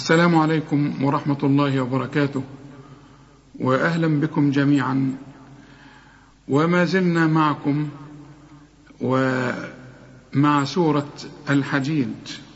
السلام عليكم ورحمة الله وبركاته، وأهلا بكم جميعا. وما زلنا معكم ومع سورة الحديد،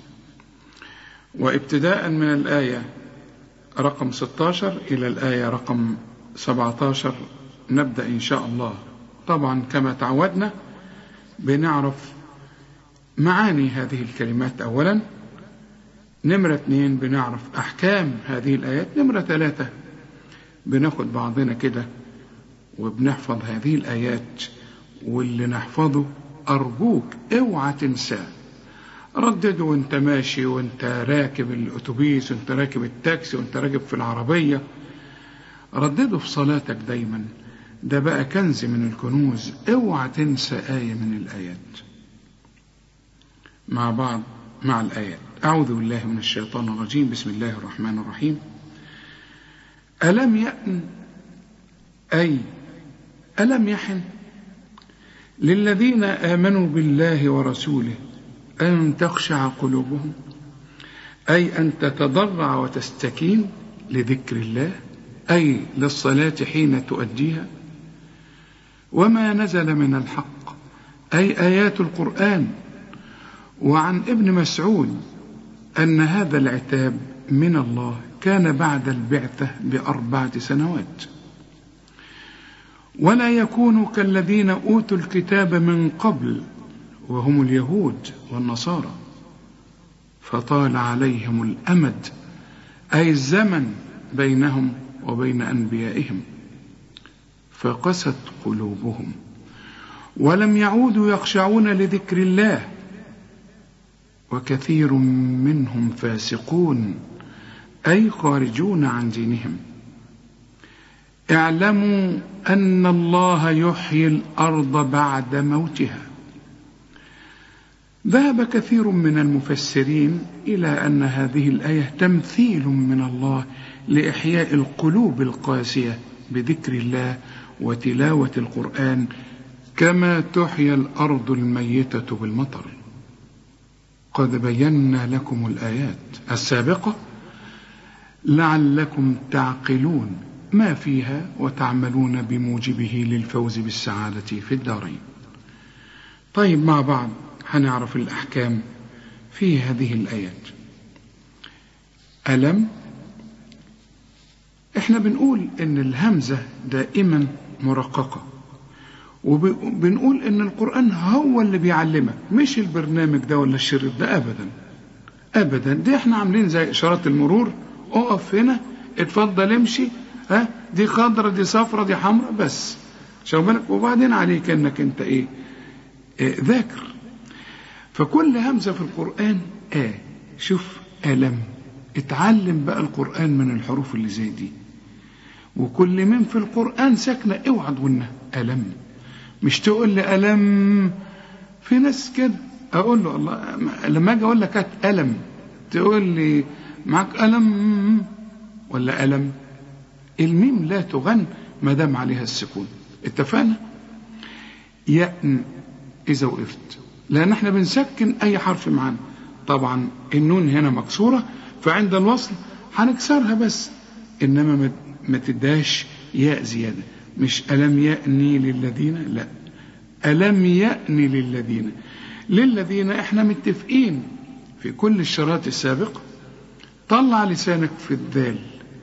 وابتداء من الآية رقم 16 إلى الآية رقم 17 نبدأ إن شاء الله. طبعا كما تعودنا بنعرف معاني هذه الكلمات أولا، نمرة 2 بنعرف أحكام هذه الآيات، نمرة 3 بناخد بعضنا كده وبنحفظ هذه الآيات، واللي نحفظه أرجوك اوعى تنساه، ردده وانت ماشي وانت راكب الأتوبيس وانت راكب التاكسي وانت راكب في العربية، ردده في صلاتك دايما، ده بقى كنز من الكنوز. اوعى تنسى آية من الآيات. مع بعض مع الآيات. أعوذ بالله من الشيطان الرجيم، بسم الله الرحمن الرحيم. ألم يأن، أي ألم يحن للذين آمنوا بالله ورسوله أن تخشع قلوبهم، أي أن تتضرع وتستكين لذكر الله، أي للصلاة حين تؤديها، وما نزل من الحق، أي آيات القرآن. وعن ابن مسعود أن هذا العتاب من الله كان بعد البعثة ب4 سنوات، ولا يكونوا كالذين أوتوا الكتاب من قبل وهم اليهود والنصارى فطال عليهم الأمد، أي الزمن بينهم وبين أنبيائهم، فقست قلوبهم ولم يعودوا يخشعون لذكر الله، وكثير منهم فاسقون، أي خارجون عن دينهم. اعلموا أن الله يحيي الأرض بعد موتها. ذهب كثير من المفسرين إلى أن هذه الآية تمثيل من الله لإحياء القلوب القاسية بذكر الله وتلاوة القرآن، كما تحيى الأرض الميتة بالمطر. قد بينا لكم الآيات السابقة لعلكم تعقلون ما فيها وتعملون بموجبه للفوز بالسعادة في الدارين. طيب، مع بعض هنعرف الأحكام في هذه الآيات. ألم، احنا بنقول ان الهمزة دائما مرققة، وبنقول ان القرآن هو اللي بيعلمك، مش البرنامج ده ولا الشريط ده، ابدا ابدا. دي احنا عاملين زي اشارات المرور، اقف هنا، اتفضل امشي، دي خضرة دي صفرة دي حمرة، بس شو بالك، وبعدين عليك انك انت ذاكر. فكل همزة في القرآن شوف ألم، اتعلم بقى القرآن من الحروف اللي زي دي. وكل من في القرآن ساكنة اوعى تقولنا ألم، مش تقول لي ألم. في ناس كده أقول له الله، لما أجي أقول لك ألم تقول لي معك ألم ولا ألم. الميم لا تغن ما دام عليها السكون، اتفقنا؟ يأن إذا وقفت، لأن احنا بنسكن أي حرف معانا. طبعا النون هنا مكسورة، فعند الوصل هنكسرها بس، إنما ما تداش ياء زيادة. مش ألم يأني للذين، لا، ألم يأني للذين احنا متفقين في كل الشرائط السابقة. طلع لسانك في الذال،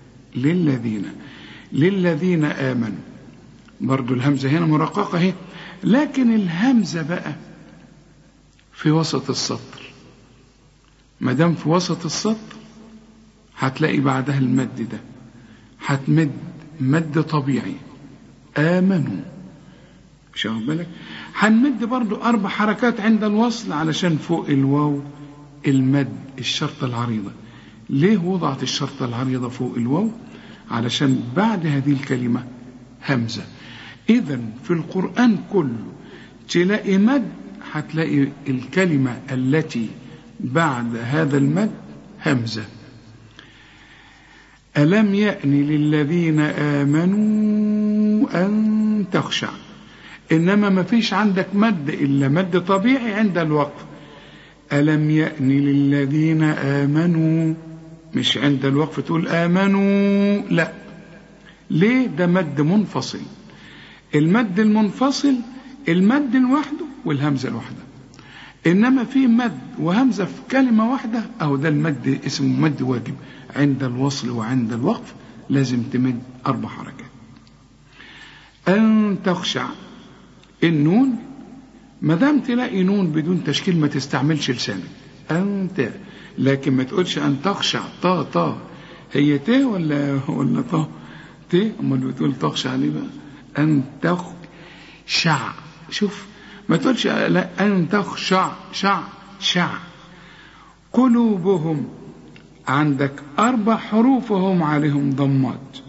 للذين آمنوا. برضو الهمزة هنا مرققة اهي، لكن الهمزة بقى في وسط السطر. ما دام في وسط السطر هتلاقي بعدها المد ده، هتمد مد طبيعي، آمنوا. مش واخد بالك؟ هنمد برضو 4 حركات عند الوصل علشان فوق الواو المد الشرطة العريضة. ليه وضعت الشرطة العريضة فوق الواو؟ علشان بعد هذه الكلمة همزة. إذن في القرآن كله تلاقي مد، هتلاقي الكلمة التي بعد هذا المد همزة. ألم يأن للذين آمنوا أن تخشع، إنما ما فيش عندك مد إلا مد طبيعي عند الوقف. ألم يأن للذين آمنوا مش عند الوقف تقول آمنوا، لا. ليه؟ ده مد منفصل. المد المنفصل المد لوحده والهمزة لوحدها، إنما في مد وهمزة في كلمة واحدة، أو ده المد اسمه مد واجب. عند الوصل وعند الوقف لازم تمد 4 حركات. أن تخشع، النون ما دام تلاقي نون بدون تشكيل ما تستعملش لسانك. أنت، لكن ما تقولش أن تخشع طا طا، هي ت ولا طا؟ ت، أمال بتقول تخشع ليه بقى؟ أن تخشع، شوف ما تقولش لا أن تخشع شع شع. قلوبهم، عندك 4 حروف وهم عليهم ضمات.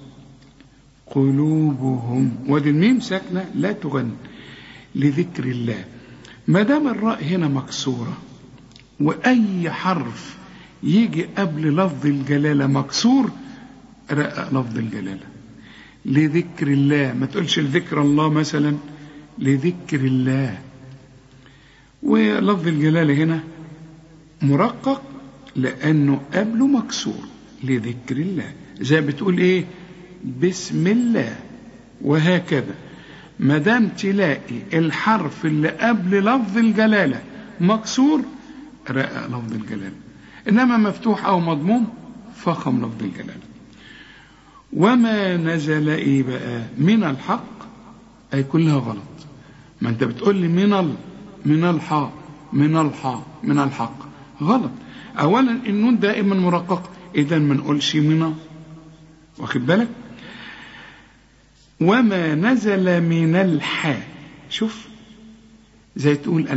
قلوبهم، ودي الميم ساكنة لا تغن لذكر الله. ما دام الراء هنا مكسورة وأي حرف يجي قبل لفظ الجلالة مكسور، رقق لفظ الجلالة. لذكر الله، ما تقولش لذكر الله مثلا، لذكر الله. ولفظ الجلالة هنا مرقق لأنه قبله مكسور، لذكر الله. زي بتقول إيه؟ بسم الله. وهكذا ما دام تلاقي الحرف اللي قبل لفظ الجلالة مكسور، رقق لفظ الجلالة. إنما مفتوح أو مضموم فخم لفظ الجلالة. وما نزل إيه بقى؟ من الحق، أي كلها غلط. ما أنت بتقول لي من الحاء من الحق، غلط. أولا النون دائما مرقق، إذا ما نقولش من، واخد بالك؟ وما نزل من الحاء، شوف زي تقول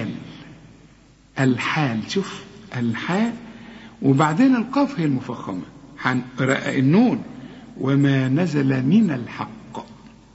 الحال، شوف الحاء وبعدين القاف هي المفخمة، هنرقق النون. وما نزل من الحق.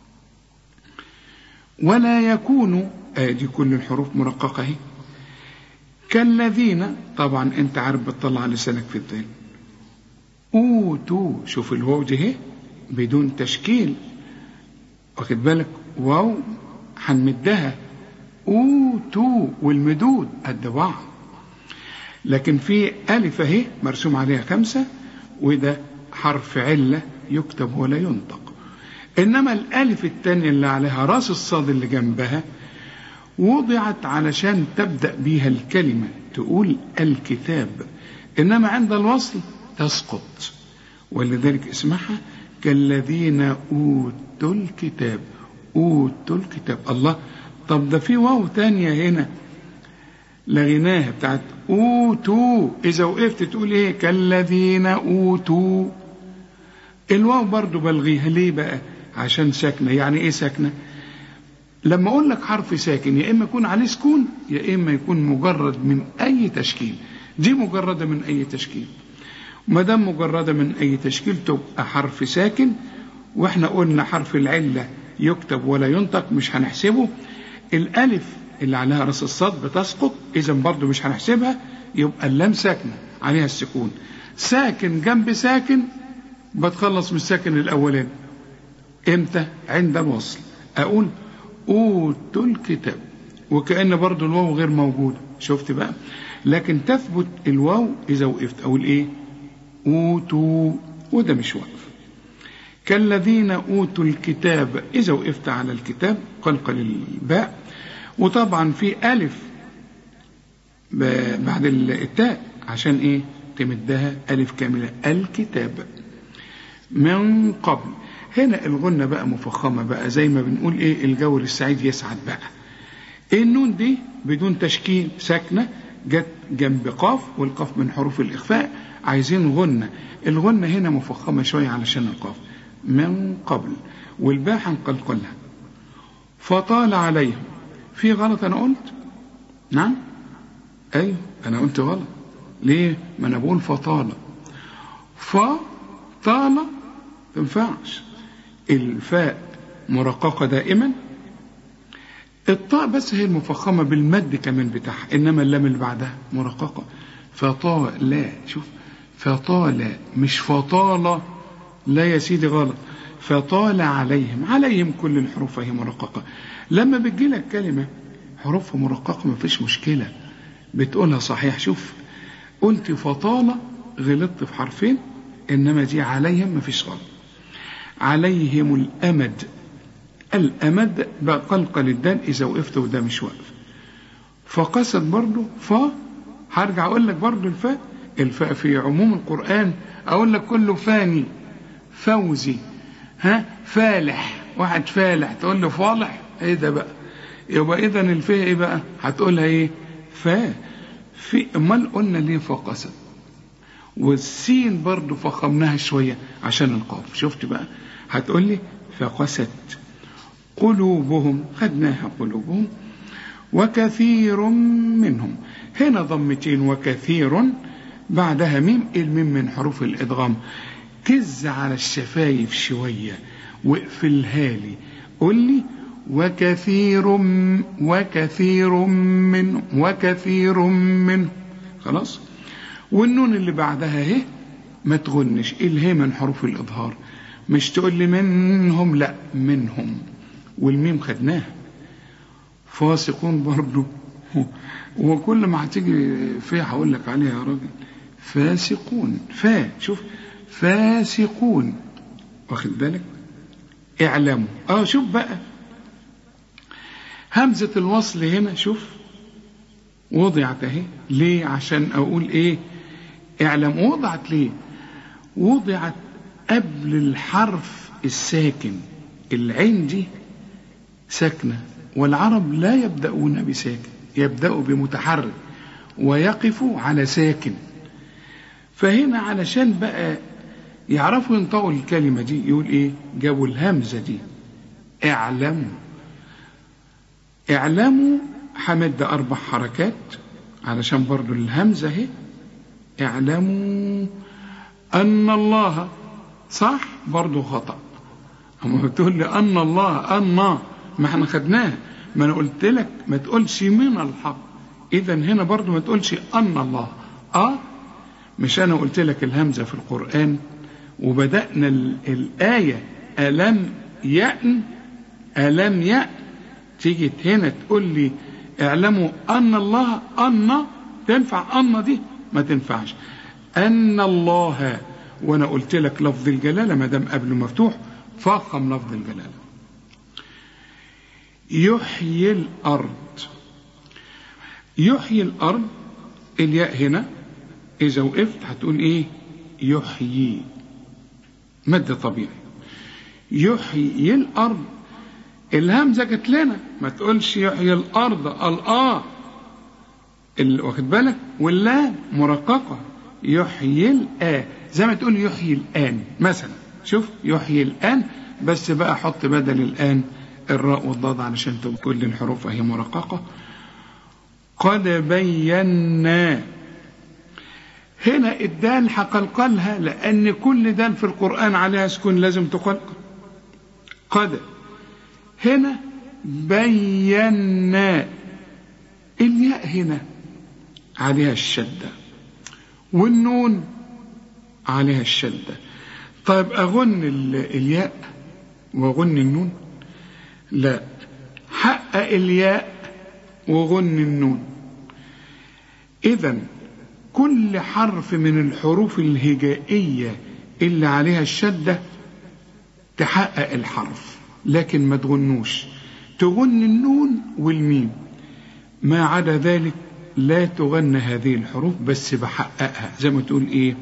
ولا يكون، دي كل الحروف مرققة اهي. كالذين، طبعا انت عارف بتطلع لسانك في الدال. اوتوا، شوف الواو دي اهي بدون تشكيل، واخد بالك؟ واو هنمدها اوتوا، والمدود قد بعض. لكن في ألف اهي مرسوم عليها 5، وده حرف علة يكتب ولا ينطق. إنما الألف الثانية اللي عليها راس الصاد اللي جنبها وضعت علشان تبدأ بيها الكلمة، تقول الكتاب، إنما عند الوصل تسقط، ولذلك اسمها كالذين أوتوا الكتاب. أوتوا الكتاب، الله. طب ده في واو تانية هنا لغيناها بتاعت أوتوا، إذا وقفت تقول إيه؟ كالذين أوتوا. الواو برضو بلغيها، ليه بقى؟ عشان ساكنة. يعني إيه ساكنة؟ لما أقول لك حرف ساكن يا إما يكون عليه سكون يا إما يكون مجرد من أي تشكيل. دي مجردة من أي تشكيل، وما دام مجردة من أي تشكيل تبقى حرف ساكن. وإحنا قلنا حرف العلة يكتب ولا ينطق، مش هنحسبه. الألف اللي عليها راس الصاد بتسقط، إذا برضو مش هنحسبها. يبقى اللام ساكنة عليها السكون، ساكن جنب ساكن بتخلص من الساكن الأولاني. إمتى؟ عند الوصل أقول أوتوا الكتاب، وكأن برضو الواو غير موجودة، شفت بقى؟ لكن تثبت الواو إذا وقفت، أقول إيه؟ أوتوا، وده مش وقف. كالذين أوتوا الكتاب، إذا وقفت على الكتاب قلقل الباء. وطبعا في ألف بعد التاء عشان إيه؟ تمدها ألف كاملة. الكتاب من قبل. هنا الغنة بقى مفخمة بقى، زي ما بنقول إيه؟ الجور السعيد يسعد بقى. النون دي بدون تشكيل ساكنة جت جنب قاف، والقاف من حروف الإخفاء، عايزين غنة. الغنة هنا مفخمة شوية علشان القاف. من قبل، والباء هنقلقلها. فطال عليهم. في غلط أنا قلت؟ نعم؟ أيوه أنا قلت غلط. ليه؟ ما أنا بقول فطال. فطال تنفعش، الفاء مرققة دائما. الطاء بس هي المفخمة بالمد كمان بتاعها، إنما اللام اللي بعدها مرققة. فطال، شوف فطال مش فطال، لا يا سيدي غلط. فطال عليهم، عليهم كل الحروف هي مرققة. لما بتجي لك كلمة حروفها مرققة ما فيش مشكلة، بتقولها صحيح. شوف قلت فطال غلطت في حرفين، إنما دي عليهم ما فيش غلط. عليهم الأمد. الأمد بقلقل الدال إذا وقفت وده مش واقف. فقست برضو هرجع أقول لك برضو الفاء في عموم القرآن أقول لك كله فاني، فوزي، فالح، واحد فالح تقول له فالح، ايه ده بقى؟ يبقى إذا الفاء ايه بقى؟ هتقولها ايه؟ فاء. في امال قلنا ليه فقست؟ والسين برضو فخمناها شوية عشان القاف. شفت بقى؟ هتقول لي فقست قلوبهم، خدناها قلوبهم. وكثير منهم، هنا ضمتين وكثير بعدها ميم، الميم من حروف الإدغام. كز على الشفايف شوية واقفلها لي، قول لي وكثير من خلاص. والنون اللي بعدها اهي ما تغنش، الهي من حروف الإظهار، مش تقول لي منهم، لا منهم. والميم خدناها. فاسقون برضو، وكل ما هتيجي فيها هقول لك عليها يا راجل. فاسقون، شوف فاسقون، واخد بالك؟ اعلموا. شوف بقى همزة الوصل هنا، شوف وضعت اهي ليه؟ عشان اقول ايه؟ اعلم. وضعت ليه؟ وضعت قبل الحرف الساكن. العين دي ساكنة، والعرب لا يبدأون بساكن، يبدأوا بمتحرك ويقفوا على ساكن. فهنا علشان بقى يعرفوا ينطقوا الكلمة دي يقول ايه؟ جابوا الهمزة دي اعلموا. اعلموا حمد 4 حركات علشان برضو الهمزة اهي. اعلموا أن الله، صح؟ برضو خطأ. أما بتقول لي أن الله، ما احنا خدناها، ما انا قلت لك ما تقولش من الحق. إذا هنا برضو ما تقولش أن الله. مش أنا قلت لك الهمزة في القرآن وبدأنا الآية ألم يأن تيجي هنا تقول لي اعلموا أن الله، تنفع أن دي؟ ما تنفعش. أن الله، وأنا قلت لك لفظ الجلالة ما دام قبله مفتوح فخم لفظ الجلالة. يحيي الأرض، الياء هنا إذا وقفت هتقول إيه؟ يحيي، مد طبيعي. يحيي الأرض، الهمزة جت لنا، ما تقولش يحيي الأرض، واخد بالك؟ واللام مرققة. يحيي زي ما تقول يحيي الآن مثلا. شوف يحيي الآن، بس بقى حط بدل الآن الراء والضاد علشان تبقى كل الحروف اهي مرققة. قد بينا، هنا الدال هقلقلها لأن كل دال في القرآن عليها سكون لازم تقلقل. قد، هنا بينا، الياء هنا عليها الشدة والنون عليها الشدة. طيب أغن الياء وغن النون؟ لا، حقق الياء وغن النون. إذن كل حرف من الحروف الهجائية اللي عليها الشدة تحقق الحرف، لكن ما تغنوش، تغن النون والميم. ما عدا ذلك لا تغن هذه الحروف، بس بحققها زي ما تقول ايه؟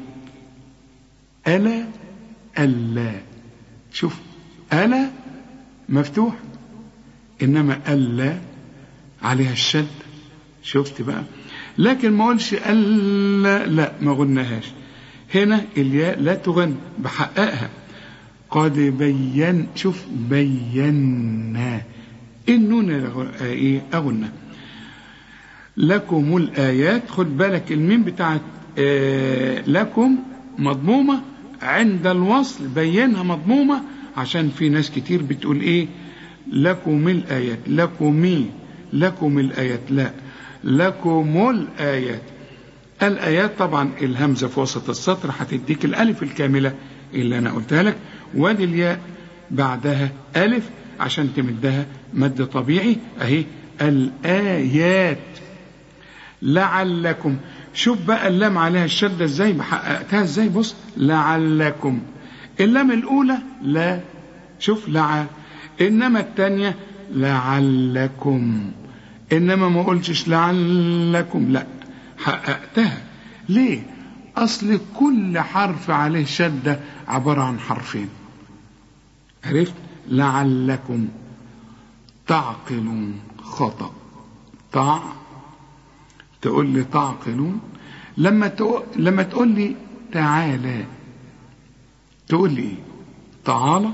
ألا. شوف ألا مفتوح، إنما ألا عليها الشد. شفت بقى؟ لكن ما قولش ألا، لا ما غنهاش. هنا الياء لا تغن، بحققها. قد بين، شوف بينا، النون ايه؟ أغنى. لكم الآيات، خد بالك الميم بتاعت لكم مضمومة عند الوصل، بينها مضمومة عشان في ناس كتير بتقول ايه؟ لكم الآيات، لكم الآيات، لا، لكم الآيات. الآيات طبعا الهمزة في وسط السطر هتديك الألف الكاملة اللي أنا قلتها لك، وادي الياء بعدها ألف عشان تمدها مد طبيعي اهي. الآيات لعلكم، شوف بقى اللام عليها الشدة ازاي، بحققتها ازاي. بص، لعلكم. اللام الأولى لا، شوف إنما الثانية لعلكم. إنما ما قلتش لعلكم، لا، حققتها. ليه؟ أصل كل حرف عليه شدة عبارة عن حرفين. عرفت؟ لعلكم تعقلون. خطأ. تقول لي تعقلون. لما تقول لي تعالى، تقول لي ايه؟ تعالى.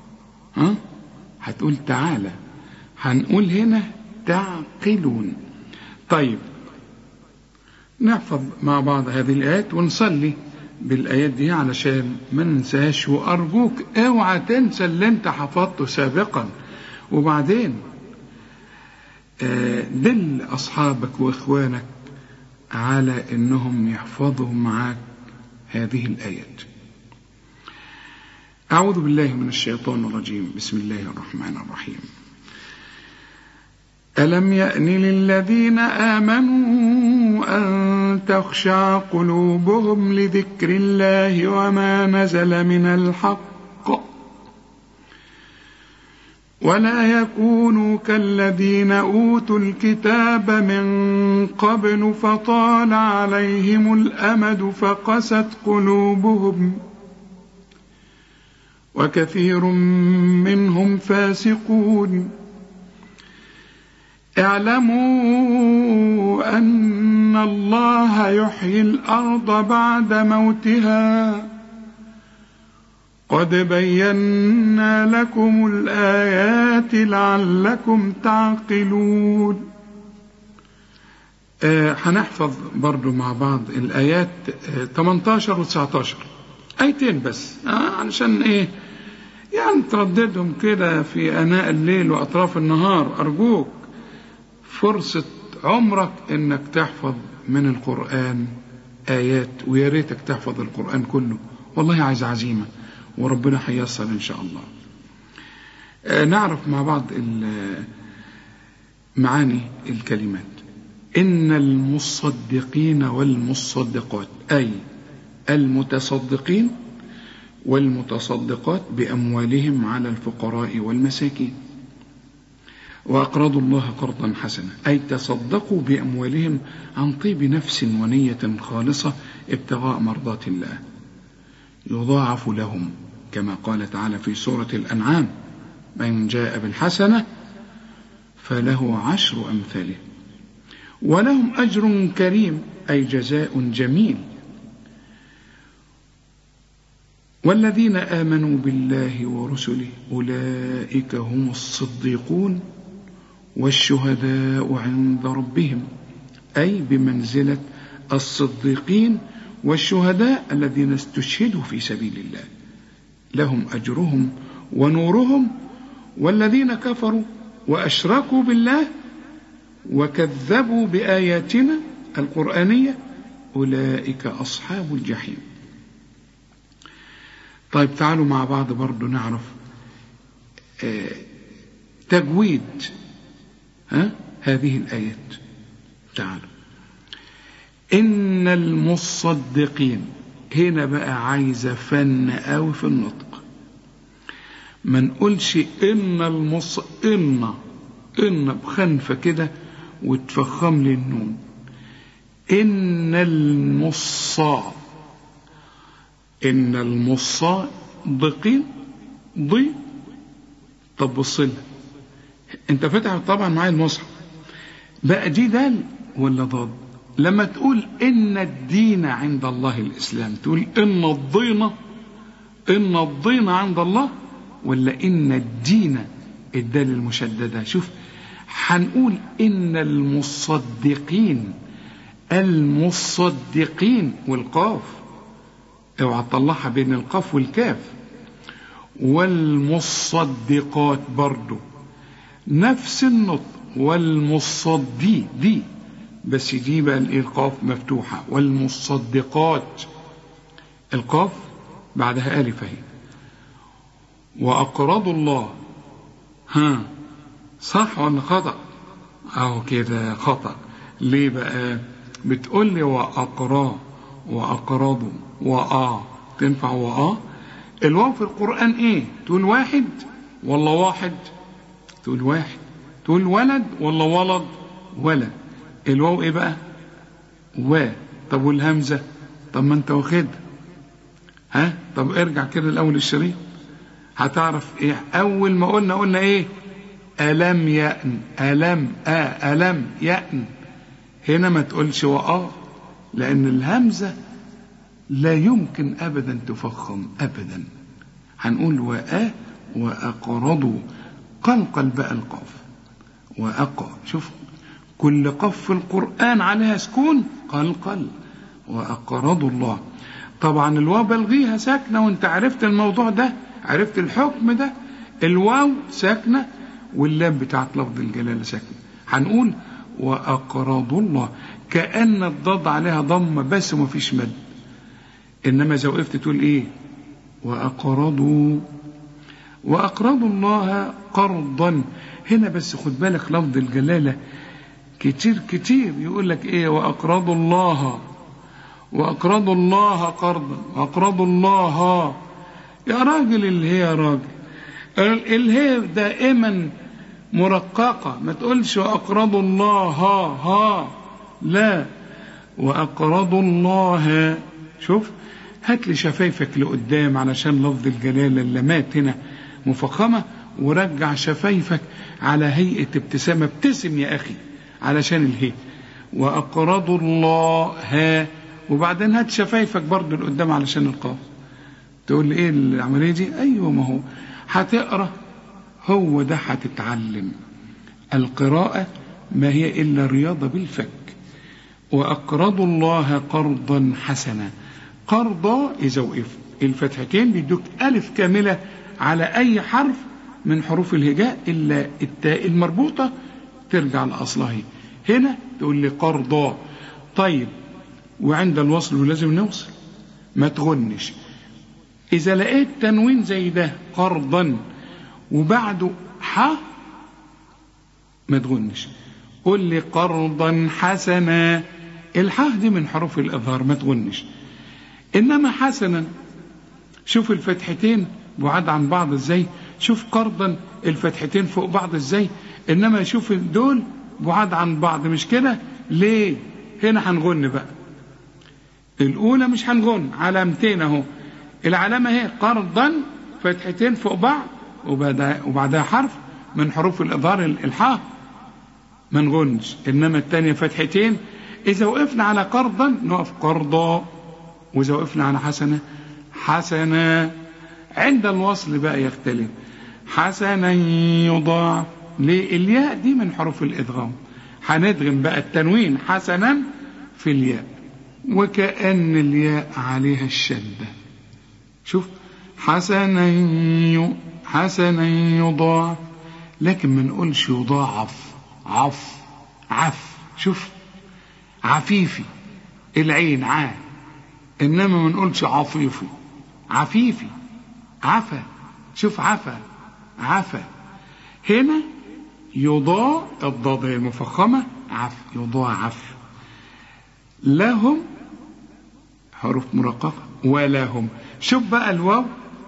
هتقول تعالى. هنقول هنا تعقلون. طيب، نحفظ مع بعض هذه الآيات ونصلي بالآيات دي علشان ما ننساش. وأرجوك اوعى تنسى اللي انت حفظته سابقا. وبعدين دل أصحابك وإخوانك على أنهم يحفظوا معك هذه الآيات. أعوذ بالله من الشيطان الرجيم. بسم الله الرحمن الرحيم. ألم يأن للذين آمنوا أن تخشع قلوبهم لذكر الله وما نزل من الحق ولا يكونوا كالذين أوتوا الكتاب من قبل فطال عليهم الأمد فقست قلوبهم وكثير منهم فاسقون. اعلموا أن الله يحيي الأرض بعد موتها قد بينا لكم الآيات لعلكم تعقلون. هنحفظ برضو مع بعض الآيات 18 و 19، آيتين بس، علشان ايه يعني ترددهم كده في آناء الليل وأطراف النهار. أرجوك فرصة عمرك انك تحفظ من القرآن آيات، ويا ريتك تحفظ القرآن كله. والله عايز عزيمة، وربنا هييسر إن شاء الله. نعرف مع بعض معاني الكلمات. إن المصدقين والمصدقات، أي المتصدقين والمتصدقات بأموالهم على الفقراء والمساكين، وأقرضوا الله قرضا حسنا، أي تصدقوا بأموالهم عن طيب نفس ونية خالصة ابتغاء مرضات الله، يضاعف لهم كما قال تعالى في سورة الأنعام: من جاء بالحسنة فله 10 أمثاله ولهم أجر كريم، أي جزاء جميل. والذين آمنوا بالله ورسله أولئك هم الصديقون والشهداء عند ربهم، أي بمنزلة الصديقين والشهداء الذين استشهدوا في سبيل الله، لهم أجرهم ونورهم. والذين كفروا وأشركوا بالله وكذبوا بآياتنا القرآنية أولئك أصحاب الجحيم. طيب، تعالوا مع بعض برضو نعرف تجويد هذه الآيات. تعالوا. إن المصدقين، هنا بقى عايزة فن قوي في النطق. ما نقولش إن بخنفة كده وتفخم لي النون. إن المصدقين ضي. طب بصلها، انت فاتح طبعا معايا المصحف بقى، دي دال ولا ضاد؟ لما تقول إن الدين عند الله الإسلام، تقول إن الدين عند الله، ولا إن الدين الدال المشددة؟ شوف، هنقول إن المصدقين والقاف، اوعى تطلعها بين القاف والكاف. والمصدقات برضو نفس النطق، والمصدي دي بس دي بقى القاف مفتوحة. والمصدقات القاف بعدها ألف اهي. وأقرضوا الله، صح ولا خطأ؟ أهو كده خطأ. ليه بقى؟ بتقول لي وأقرا وأقرضوا تنفع الواو في القرآن ايه؟ تقول واحد ولا واحد؟ تقول واحد. تقول ولد ولا ولد؟ الواو ايه بقى؟ طب والهمزة؟ طب ما انت واخدها. طب ارجع كده الاول الشريط هتعرف ايه. اول ما قلنا ايه؟ ألم يأن. ألم يأن. هنا ما تقولش لأن الهمزة لا يمكن أبدا تفخم أبدا. هنقول وأقرضوا. قلقل بقى القاف. شوف كل قاف في القرآن عليها سكون قلقل. وأقرضوا الله. طبعا الواو بلغيها ساكنة، وانت عرفت الموضوع ده، عرفت الحكم ده. الواو ساكنة واللام بتاعت لفظ الجلالة ساكنة. هنقول وأقرضوا الله، كأن الضاد عليها ضمة بس وما فيش مد. إنما إذا وقفت تقول إيه؟ وأقرضوا الله قرضا. هنا بس خد بالك لفظ الجلالة كتير يقول لك إيه؟ وأقرضوا الله قرضا. وأقرضوا الله. يا راجل يا راجل، الهي دائما مرققة، ما تقولش وأقرضوا الله لا، وأقرضوا الله. شوف هات لي شفايفك لقدام علشان لفظ الجلالة اللمات هنا مفخمة، ورجع شفايفك على هيئة ابتسامة. ابتسم يا أخي علشان الهي. وأقرضوا الله وبعدين هات شفايفك برضو لقدام علشان القاف. تقول لي ايه العملية دي؟ ايوه، ما هو هتقرأ، هو ده هتتعلم. القراءة ما هي إلا رياضة بالفك. وأقرضوا الله قرضا حسنا. قرضا إذا وقف الفتحتين بيدوك ألف كاملة على أي حرف من حروف الهجاء إلا التاء المربوطة ترجع لأصلها. هنا تقول لي قرضا. طيب وعند الوصل لازم نوصل، ما تغنش. إذا لقيت تنوين زي ده قرضا وبعده ما تغنش. قل لي قرضا حسنا. الحاء دي من حروف الإظهار، ما تغنش. إنما حسنا شوف الفتحتين بعاد عن بعض ازاي. شوف قرضا الفتحتين فوق بعض ازاي. إنما شوف دول بعاد عن بعض، مش كده ليه؟ هنا هنغن بقى. الأولى مش هنغن، علامتين اهو. العلامة هي قرضا فتحتين فوق بعض وبعدها حرف من حروف الإظهار الحاء، ما نغنش. إنما الثانية فتحتين. إذا وقفنا على قرضا نقف قرضا، وإذا وقفنا على حسنا. عند الوصل بقى يختلف. حسنا يضاعف. ليه؟ الياء دي من حروف الإدغام، هندغم بقى التنوين حسنا في الياء، وكأن الياء عليها الشدة. شوف حسنا يضاعف، لكن ما نقولش يضاعف. عف. شوف عفيفي العين إنما ما نقولش عفيفي. عفا. شوف عفا. هنا الضاد المفخمة يضاعف. لهم حروف مرققة ولهم. شوف بقى الواو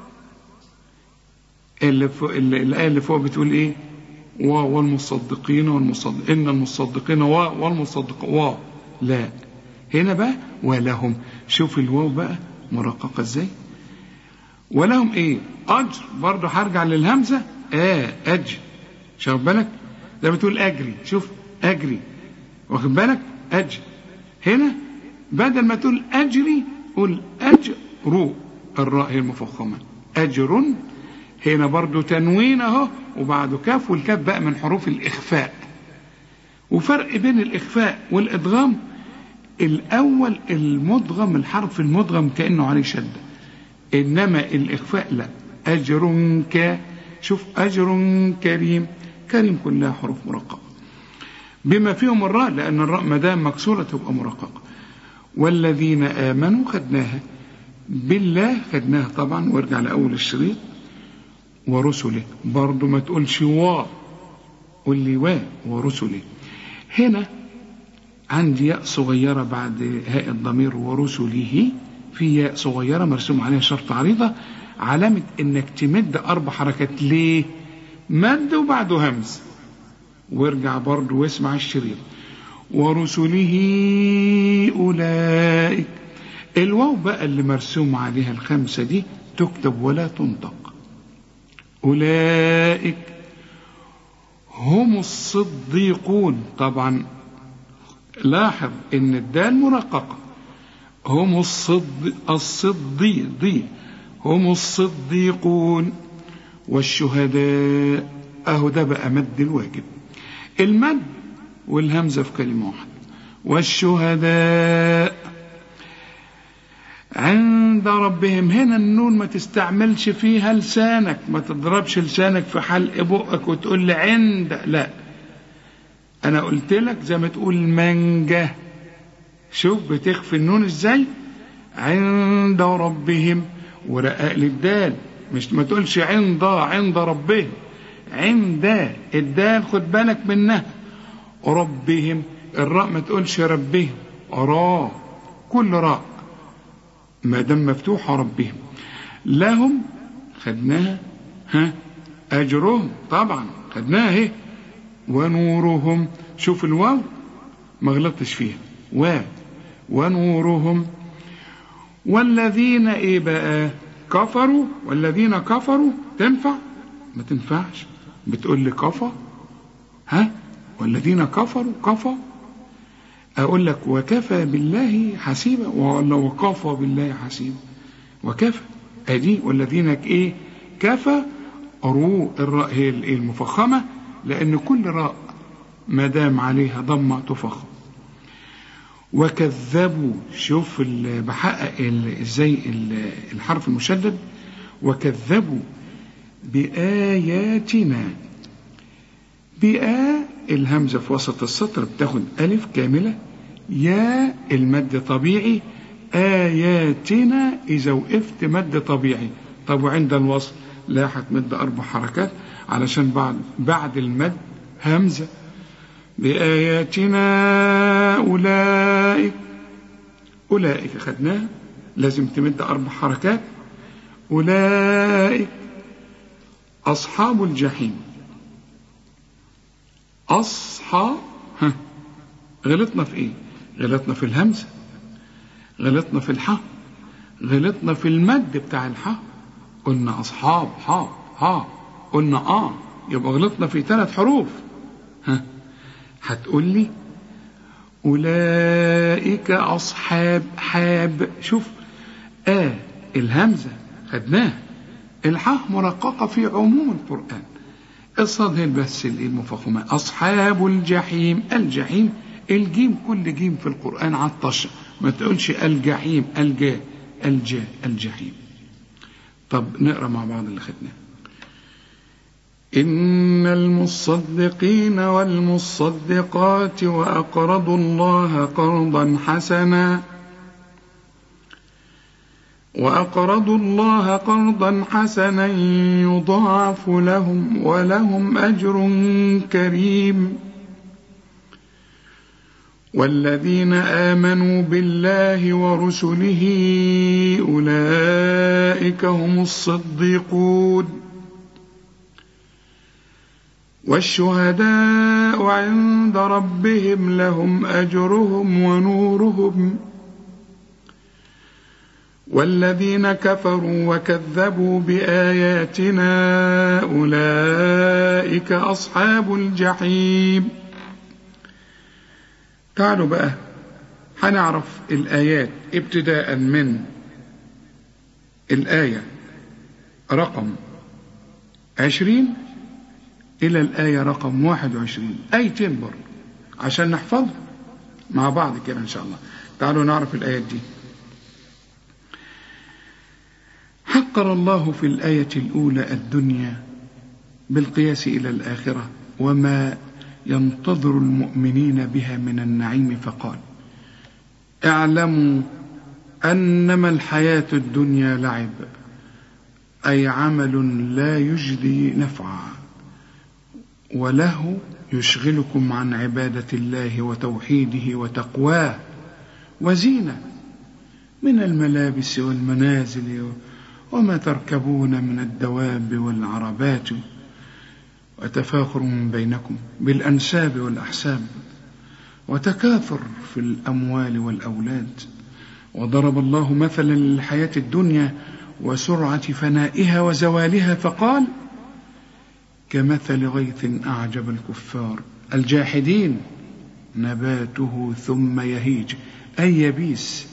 الآية اللي فوق بتقول ايه؟ والمصدقين إن المصدقين والمصدق لا. هنا بقى ولهم. شوف الواو بقى مرققة ازاي. ولهم ايه؟ أجر. برضو هرجع للهمزة أجر. شوف بالك ده بتقول أجري. شوف أجري، واخد بالك؟ أجر. هنا بدل ما تقول أجري قول أجر. الراء هي المفخمة. أجر. هنا برضو تنوين اهو وبعده كاف، والكاف بقى من حروف الإخفاء. وفرق بين الإخفاء والإدغام، الأول المدغم، الحرف المدغم كأنه عليه شدة، إنما الإخفاء لا. أجر شوف أجر كريم كلها حروف مرققة بما فيهم الراء، لأن الراء مدام مكسورة تبقى مرققة. والذين آمنوا خدناها. بالله خدناها طبعا، وارجع لأول الشريط. ورسله برضو ما تقولش قول لي ورسله. هنا عندي ياء صغيرة بعد هاء الضمير ورسله، في ياء صغيرة مرسوم عليها شرط عريضة، علامة انك تمد 4 حركات. ليه؟ مد وبعده همز. وارجع برضه واسمع الشريط. ورسله أولئك، الواو بقى اللي مرسوم عليها ال5 دي تكتب ولا تنطق. أولئك هم الصديقون. طبعا لاحظ ان الدال مرققة. هم الصديق هم الصديقون. والشهداء، اهو ده بقى مد الواجب، المد والهمزة في كلمة واحدة. والشهداء عند ربهم، هنا النون ما تستعملش فيها لسانك، ما تضربش لسانك في حلق بقك وتقول لي عند، لا، انا قلت لك زي ما تقول منجة. شوف بتخفي النون ازاي، عند ربهم، ورقاق للدال، مش ما تقولش عند ربهم، عند الدال خد بالك منها. ربهم، الراء ما تقولش ربهم، راء، كل راء ما دام مفتوحة ربهم. لهم خدناها، أجرهم طبعا خدناها اهي. ونورهم، شوف الواو ما غلطتش فيها، ونورهم. والذين ايه بقى كفروا، والذين كفروا تنفع؟ ما تنفعش. بتقول لي كفى، والذين كفروا كفى، اقول لك وكفى بالله حسيبا، ولا وكفى بالله حسيبا، وكفى ادي. والذين ايه كفى، الراء هي المفخمة، لان كل راء ما دام عليها ضمة تفخم. وكذبوا، شوف بحقق ازاي الحرف المشدد. وكذبوا بآياتنا، الهمزة في وسط السطر بتاخد ألف كاملة، يا المد طبيعي، آياتنا إذا وقفت مد طبيعي. طب وعند الوصل لا، هتمد 4 حركات علشان بعد المد همزة. بآياتنا أولئك خدناها، لازم تمد 4 حركات. أولئك أصحاب الجحيم. غلطنا في ايه؟ غلطنا في الهمزة، غلطنا في الحاء، غلطنا في المد بتاع الحاء. قلنا أصحاب قلنا يبقى غلطنا في 3 حروف. هتقول لي أولئك أصحاب حاب، شوف الهمزة خدناها، الحاء مرققة في عموم القرآن، الصاد هي بس المفخمة. أصحاب الجحيم، الجحيم الجيم، كل جيم في القرآن عطشة، ما تقولش الجحيم، الجحيم. طب نقرأ مع بعض اللي خدناه. إن المصدقين والمصدقات وأقرضوا الله قرضا حسنا يضاعف لهم ولهم أجر كريم. والذين آمنوا بالله ورسله أولئك هم الصديقون. والشهداء عند ربهم لهم أجرهم ونورهم. والذين كفروا وكذبوا بآياتنا أولئك أصحاب الجحيم. تعالوا بقى هنعرف الآيات ابتداء من الآية رقم 20 إلى الآية رقم 21، آيتين برضه عشان نحفظها مع بعض كده إن شاء الله. تعالوا نعرف الآيات دي. حقر الله في الآية الأولى الدنيا بالقياس إلى الآخرة وما ينتظر المؤمنين بها من النعيم، فقال: اعلموا أنما الحياة الدنيا لعب، أي عمل لا يجدي نفعا، وله يشغلكم عن عبادة الله وتوحيده وتقواه، وزينة من الملابس والمنازل وما تركبون من الدواب والعربات، وتفاخر بينكم بالأنساب والأحساب، وتكاثر في الأموال والأولاد. وضرب الله مثلا للحياة الدنيا وسرعة فنائها وزوالها فقال: كمثل غيث أعجب الكفار الجاحدين نباته ثم يهيج، أي يبيس،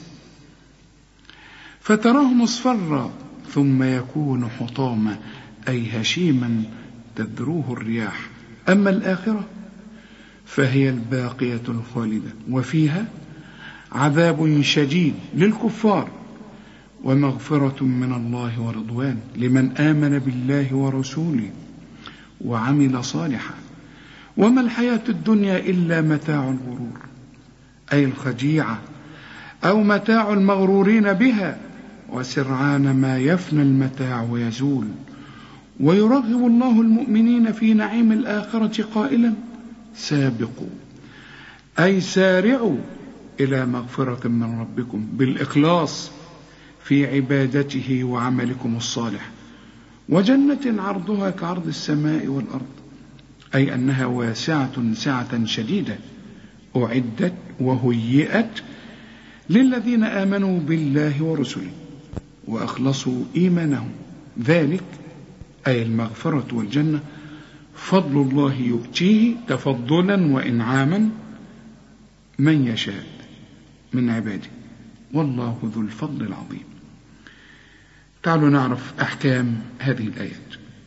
فتراه مصفرا ثم يكون حطاما، أي هشيما تذروه الرياح. أما الآخرة فهي الباقية الخالدة، وفيها عذاب شديد للكفار ومغفرة من الله ورضوان لمن آمن بالله ورسوله وعمل صالحا. وما الحياة الدنيا إلا متاع الغرور، أي الخديعة، أو متاع المغرورين بها، وسرعان ما يفنى المتاع ويزول. ويرغب الله المؤمنين في نعيم الآخرة قائلا: سابقوا، أي سارعوا إلى مغفرة من ربكم بالإخلاص في عبادته وعملكم الصالح، وجنة عرضها كعرض السماء والأرض، أي أنها واسعة سعة شديدة، أعدت وهيئت للذين آمنوا بالله ورسله وأخلصوا إيمانهم. ذلك أي المغفرة والجنة فضل الله يؤتيه تفضلا وإنعاما من يشاء من عباده، والله ذو الفضل العظيم. تعالوا نعرف أحكام هذه الآيات.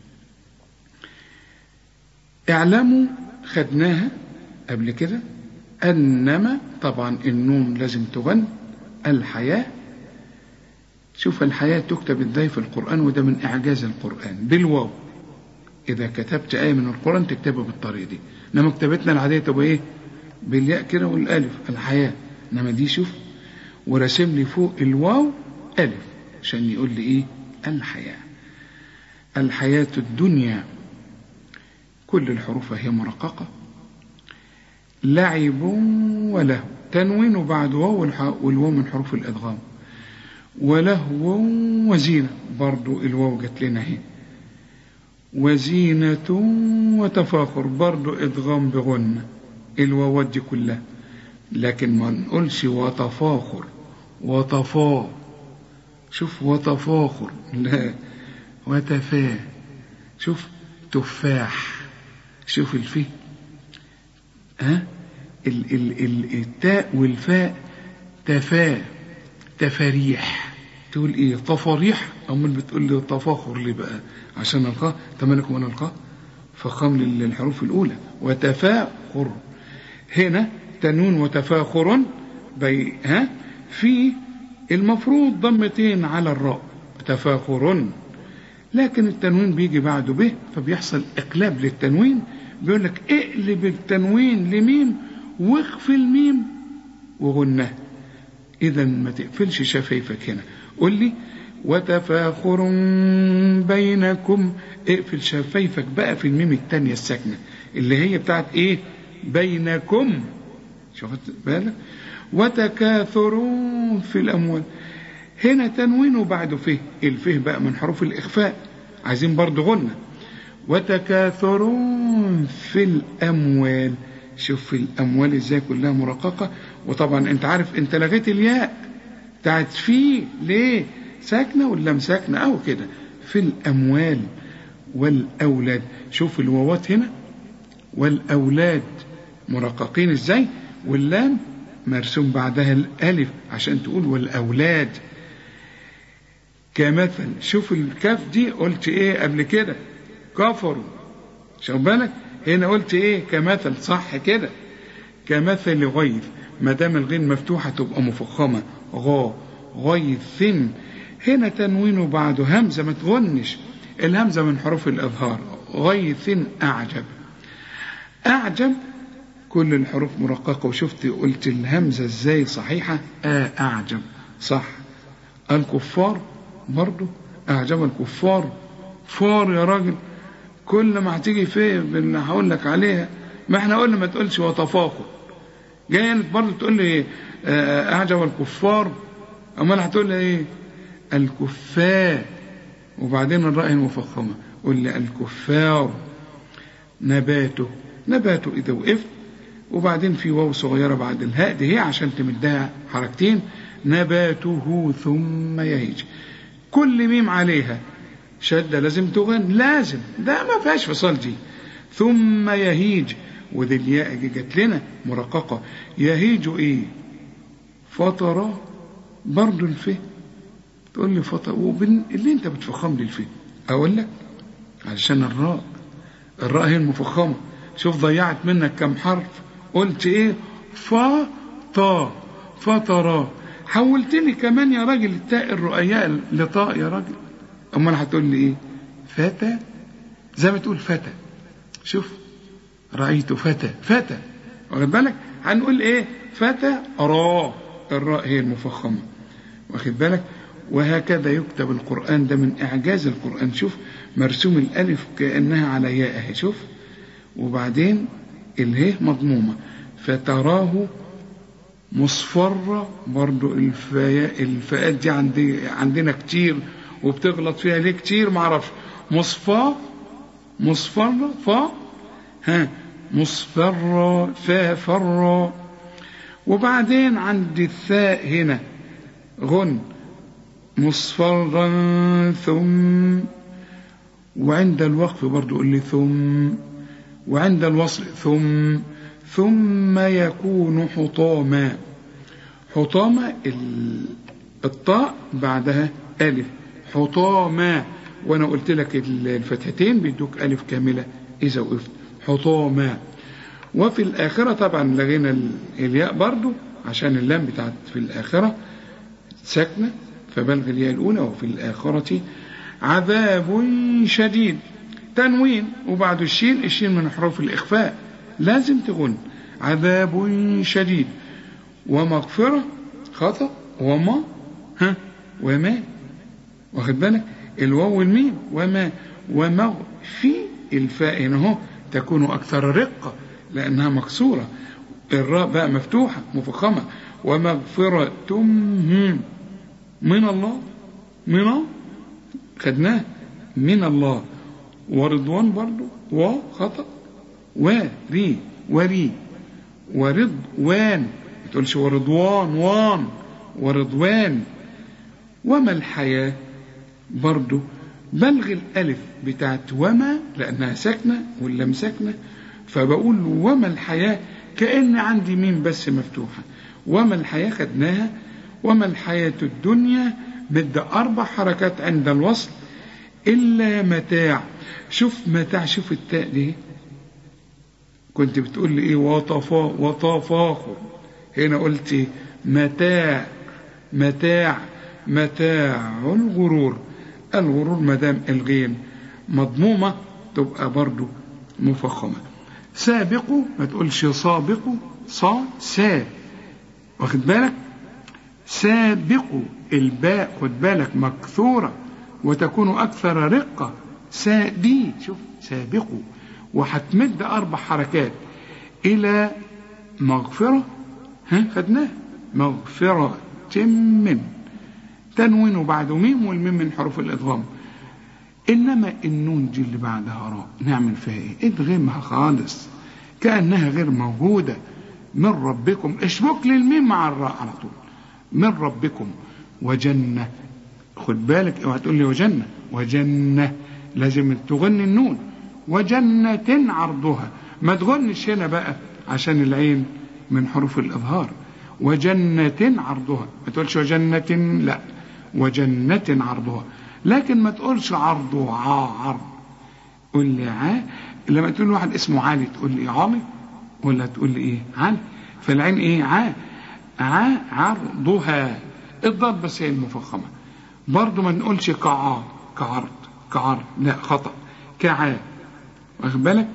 اعلموا، خدناها قبل كده، أنما، طبعا النون لازم تغن، الحياة. شوف الحياة تكتب ازاي في القرآن، وده من إعجاز القرآن، بالواو. إذا كتبت آية من القرآن تكتبها بالطريقة دي، إنما كتابتنا العادية تبقى إيه؟ بالياء كده والألف، الحياة. إنما دي شوف، ورسم لي فوق الواو ألف عشان يقول لي إيه؟ الحياة. الحياة الدنيا كل الحروف هي مرققة. لعب وله، تنوين بعد واو، والواو من حروف الإدغام. ولهو وزينة، برضو الواو جت لنا هي. وزينة وتفاخر، برضو إدغام بغنة، الواوات دي كلها. لكن ما نقولش وتفاخر وتفا، شوف وتفاخر، لا، وتفا. شوف تفاح، شوف الفي، التاء والفاء تفا، تفاريح. تقول ايه؟ تفاريح. امال بتقول لي تفاخر ليه بقى؟ عشان القاء، تملكم من القاء فخم للحروف الاولى. وتفاخر هنا تنون وتفاخر في المفروض ضمتين على الراء، تفاخر، لكن التنوين بيجي بعده به، فبيحصل اقلاب للتنوين. بيقول لك اقلب التنوين لميم واخفي الميم وغنه. إذا ما تقفلش شفايفك هنا. قل لي وتفاخر بينكم، اقفل شفايفك بقى في الميم التانية الساكنة اللي هي بتاعت ايه؟ بينكم، شوفت بالك؟ وتكاثر في الأموال، هنا تنوين وبعده فيه، الفيه بقى من حروف الإخفاء، عايزين برضو غنة. وتكاثر في الأموال، شوف في الأموال ازاي كلها مرققة. وطبعا انت عارف انت لغيت الياء بتاعت فيه، ليه؟ ساكنة ولا مساكنة او كده. في الأموال والأولاد، شوف الواوات هنا، والأولاد مرققين ازاي، واللام مرسوم بعدها الألف عشان تقول والأولاد. كمثل، شوف الكاف دي قلت ايه قبل كده؟ كفروا. شوف بالك هنا قلت ايه؟ كمثل، صح كده؟ كمثل غيث، ما دام الغين مفتوحه تبقى مفخمه، غيث. هنا تنوين بعده همزه، ما تغنش، الهمزه من حروف الاظهار. غيث اعجب، اعجب كل الحروف مرققه. وشفت قلت الهمزه ازاي صحيحه؟ اعجب، صح. الكفار برضو اعجب الكفار، فار يا راجل، كل ما هتيجي في اللي هقول لك عليها ما احنا قلنا ما تقولش وتفاخر. جاي انت برضه تقول لي اعجب الكفار، امال هتقول لي ايه؟ الكفار، وبعدين الراء المفخمه قول لي الكفار. نباته اذا وقفت وبعدين في واو صغيره بعد الهاء دي هي عشان تمدها حركتين. نباته ثم يهيج، كل ميم عليها شده لازم تغن، لازم، ده ما فيهاش فصال دي. ثم يهيج، ودي الياء جت لنا مرققه. يهيج ايه؟ فطره برضه الفه. تقول لي فطر اللي انت بتفخم لي الفه، اقول لك علشان الراء هي المفخمه. شوف ضيعت منك كم حرف، قلت ايه؟ فطرة. حولتني كمان يا راجل التاء الرؤياء لطاء يا راجل. امال هتقول لي ايه؟ فتى، زي ما تقول فتى. شوف رأيت فتى، واخد بالك؟ هنقول ايه؟ فتى راء، الراء هي المفخمه، واخد بالك؟ وهكذا يكتب القرآن، ده من إعجاز القرآن. شوف مرسوم الألف كأنها على ياء اهي، شوف، وبعدين الهاء مضمومة. فتراه مصفرة، برضو الفاءات دي عندنا كتير وبتغلط فيها ليه كتير معرفش. مصفرة مصفرة فرة. وبعدين عند الثاء هنا غن مصفرا ثم، وعند الوقف برضو قل لي ثم، وعند الوصل ثم يكون حطاما. الطاء بعدها ألف، حطاما. وانا قلت لك الفتحتين بيدوك ألف كاملة إذا وقفت، حطاما. وفي الآخرة طبعا لغينا الياء برضو عشان اللام بتاعت في الآخرة ساكنة، فبلغ الياء الأولى. وفي الآخرة عذاب شديد، تنوين وبعد الشين من حروف الإخفاء لازم تغن. عذاب شديد، ومغفرة خطأ، وما واخد بالك؟ الواو والميم، ومغفي الفاء هنا اهو تكون أكثر رقة لأنها مكسورة. الراء بقى مفتوحة مفخمة. ومغفرة من الله، خدناه من الله. ورضوان برضو وخطأ، ورضوان، ما تقولش ورضوان. وما الحياة برضو بلغ الألف بتاعت وما لأنها ساكنة واللام ساكنة، فبقول وما الحياة كأن عندي ميم بس مفتوحة. وما الحياة خدناها. وما الحياة الدنيا بدأ 4 حركات عند الوصل إلا متاع. شوف متاع، شوف التاء دي كنت بتقول لي إيه؟ وطفاخر. هنا قلت متاع الغرور مدام الغين مضمومة تبقى برضو مفخمة. سابقوا ما تقولش سابقوا، سا واخد بالك؟ سابقوا الباء خد بالك مكثورة وتكون أكثر رقة. دي شوف سابقوا، وهتمد 4 حركات إلى مغفرة. خدناه مغفرة من تنوين بعد ميم، والميم من حروف الإدغام. إنما النون دي اللي بعدها راء نعمل فيها إيه؟ ادغمها خالص كأنها غير موجودة. من ربكم، اشبك لي الميم مع الراء على طول. من ربكم وجنة، خد بالك اوعى تقول لي وجنة لازم تغني النون. وجنة عرضها، ما تغنش هنا بقى عشان العين من حروف الإظهار. وجنة عرضها، ما تقولش وجنة، لا وجنة عرضها. لكن ما تقولش عرض عرض، قول لي لما تقول واحد اسمه علي تقول لي عامي ولا تقول لي ايه؟ علي. فالعين ايه؟ عرضها، الضاد بس هي المفخمه. برضو ما نقولش كعرض لا خطأ. واخد بالك؟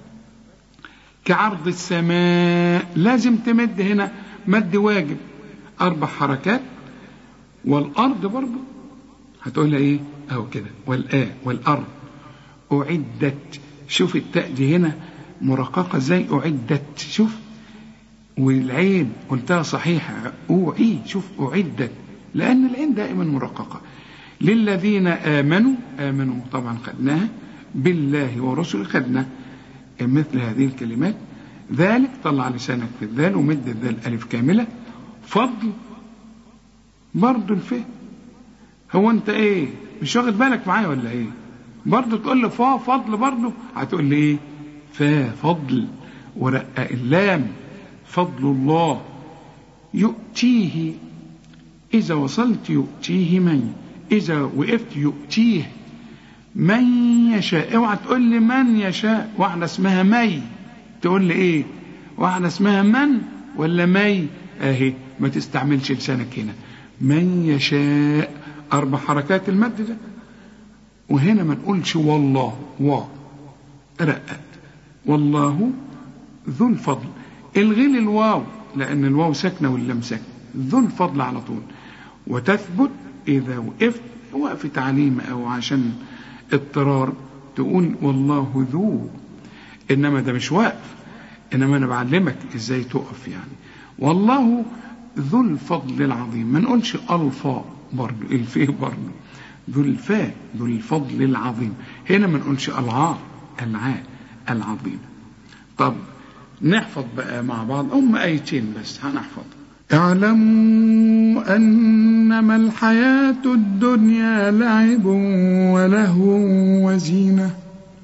كعرض السماء لازم تمد هنا مد واجب 4 حركات. والأرض برضو هتقول لها ايه؟ اهو كده. والأرض أعدت. شوف التاء دي هنا مرققة زي أعدت، شوف، والعين قلتها صحيحة أوعي، شوف أعدت، لأن العين دائما مرققة. للذين آمنوا طبعا خدناها، بالله ورسله خدنا مثل هذه الكلمات. ذلك طلع لسانك في الذال ومد الذال ألف كاملة. فضل برضو الفه، هو انت ايه مش واخد بالك معايا ولا ايه؟ برضو تقول لي فضل، برضو هتقول لي ايه؟ فضل، ورقق اللام، فضل الله. يؤتيه، إذا وصلت يؤتيه من، إذا وقفت يؤتيه من يشاء. اوعى تقول لي من يشاء واحدة اسمها مي، تقول لي ايه؟ واحدة اسمها من ولا مي؟ اهي ما تستعملش لسانك هنا. من يشاء 4 حركات المد ده. وهنا ما نقولش والله، رقق والله ذو الفضل، الغي الواو لأن الواو ساكنة واللام ساكنة، ذو الفضل على طول. وتثبت إذا وقفت وقف تعليم أو عشان اضطرار تقول والله ذو، إنما ده مش واقف، إنما أنا بعلمك إزاي تقف يعني. والله ذو الفضل العظيم، ما نقولش الفاء برضو، الفيه برضو، ذو الفاء ذو الفضل العظيم. هنا ما نقولش العاء العظيم. طب نحفظ بقى مع بعض آيتين بس هنحفظ. اعلموا أنما الحياة الدنيا لعب ولهو وزينة.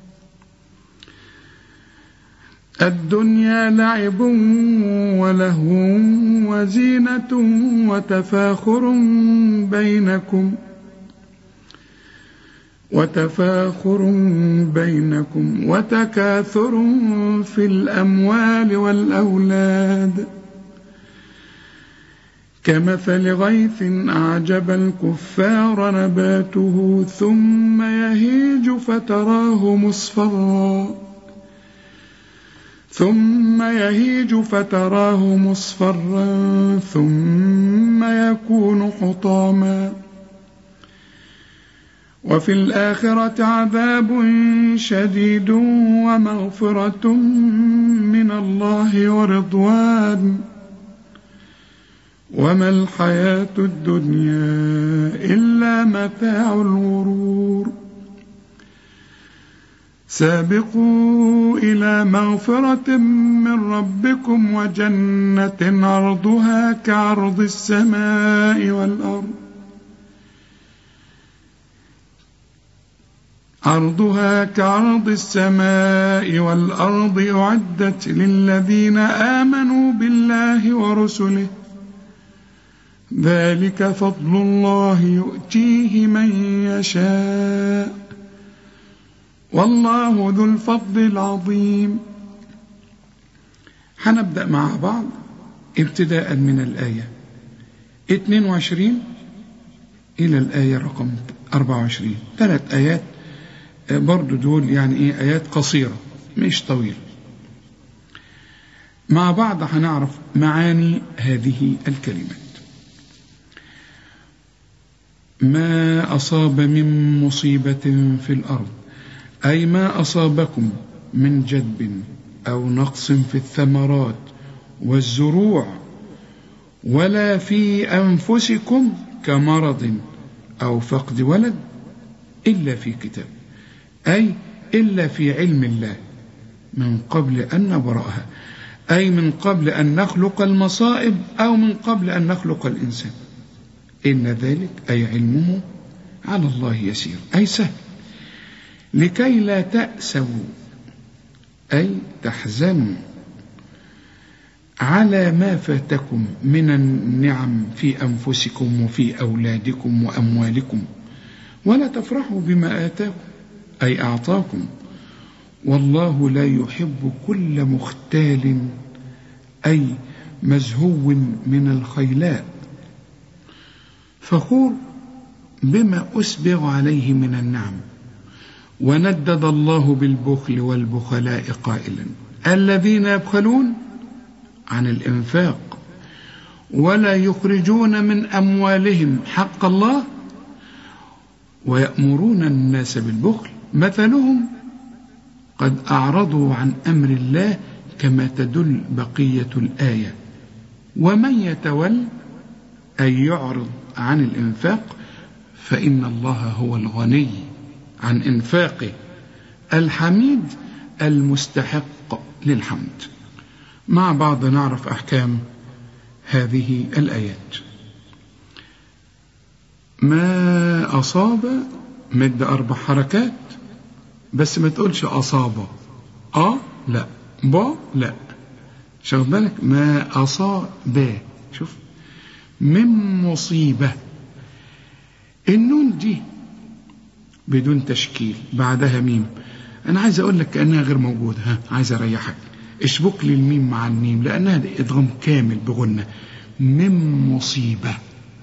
الدنيا لعب ولهو وزينة وتفاخر بينكم وتكاثر في الأموال والأولاد، كمثل غيث أعجب الكفار نباته ثم يهيج فتراه مصفرا ثم يكون حطاما، وفي الآخرة عذاب شديد ومغفرة من الله ورضوان، وما الحياة الدنيا إلا متاع الغرور. سابقوا إلى مغفرة من ربكم وجنة عرضها كعرض السماء والأرض أعدت للذين آمنوا بالله ورسله، ذلك فضل الله يؤتيه من يشاء والله ذو الفضل العظيم. هنبدأ مع بعض ابتداء من الآية 22 إلى الآية رقم 24. 3 آيات برضو دول يعني آيات قصيرة مش طويلة. مع بعض هنعرف معاني هذه الكلمات. ما أصاب من مصيبة في الأرض، أي ما أصابكم من جدب أو نقص في الثمرات والزروع، ولا في أنفسكم كمرض أو فقد ولد، إلا في كتاب، أي إلا في علم الله من قبل أن نبرأها، أي من قبل أن نخلق المصائب أو من قبل أن نخلق الإنسان. إن ذلك أي علمه على الله يسير، أي سهل، لكي لا تأسوا أي تحزنوا على ما فاتكم من النعم في أنفسكم وفي أولادكم وأموالكم، ولا تفرحوا بما آتاكم أي أعطاكم، والله لا يحب كل مختال أي مزهو من الخيلاء، فخور بما أسبغ عليه من النعم. وندد الله بالبخل والبخلاء قائلا الذين يبخلون عن الإنفاق ولا يخرجون من أموالهم حق الله ويأمرون الناس بالبخل مثلهم قد أعرضوا عن أمر الله كما تدل بقية الآية. ومن يتول أي يعرض عن الإنفاق فإن الله هو الغني عن إنفاقه الحميد المستحق للحمد. مع بعض نعرف أحكام هذه الآيات. ما أصاب مد 4 حركات، بس ما تقولش أصاب لا، لا، شوف بالك، ما أصاب، شوف، من مصيبة، النون دي بدون تشكيل بعدها ميم. أنا عايز أقول لك كأنها غير موجودة، عايز أريحك، اشبك لي الميم مع الميم لأنها إدغام كامل بغنة. من مصيبة،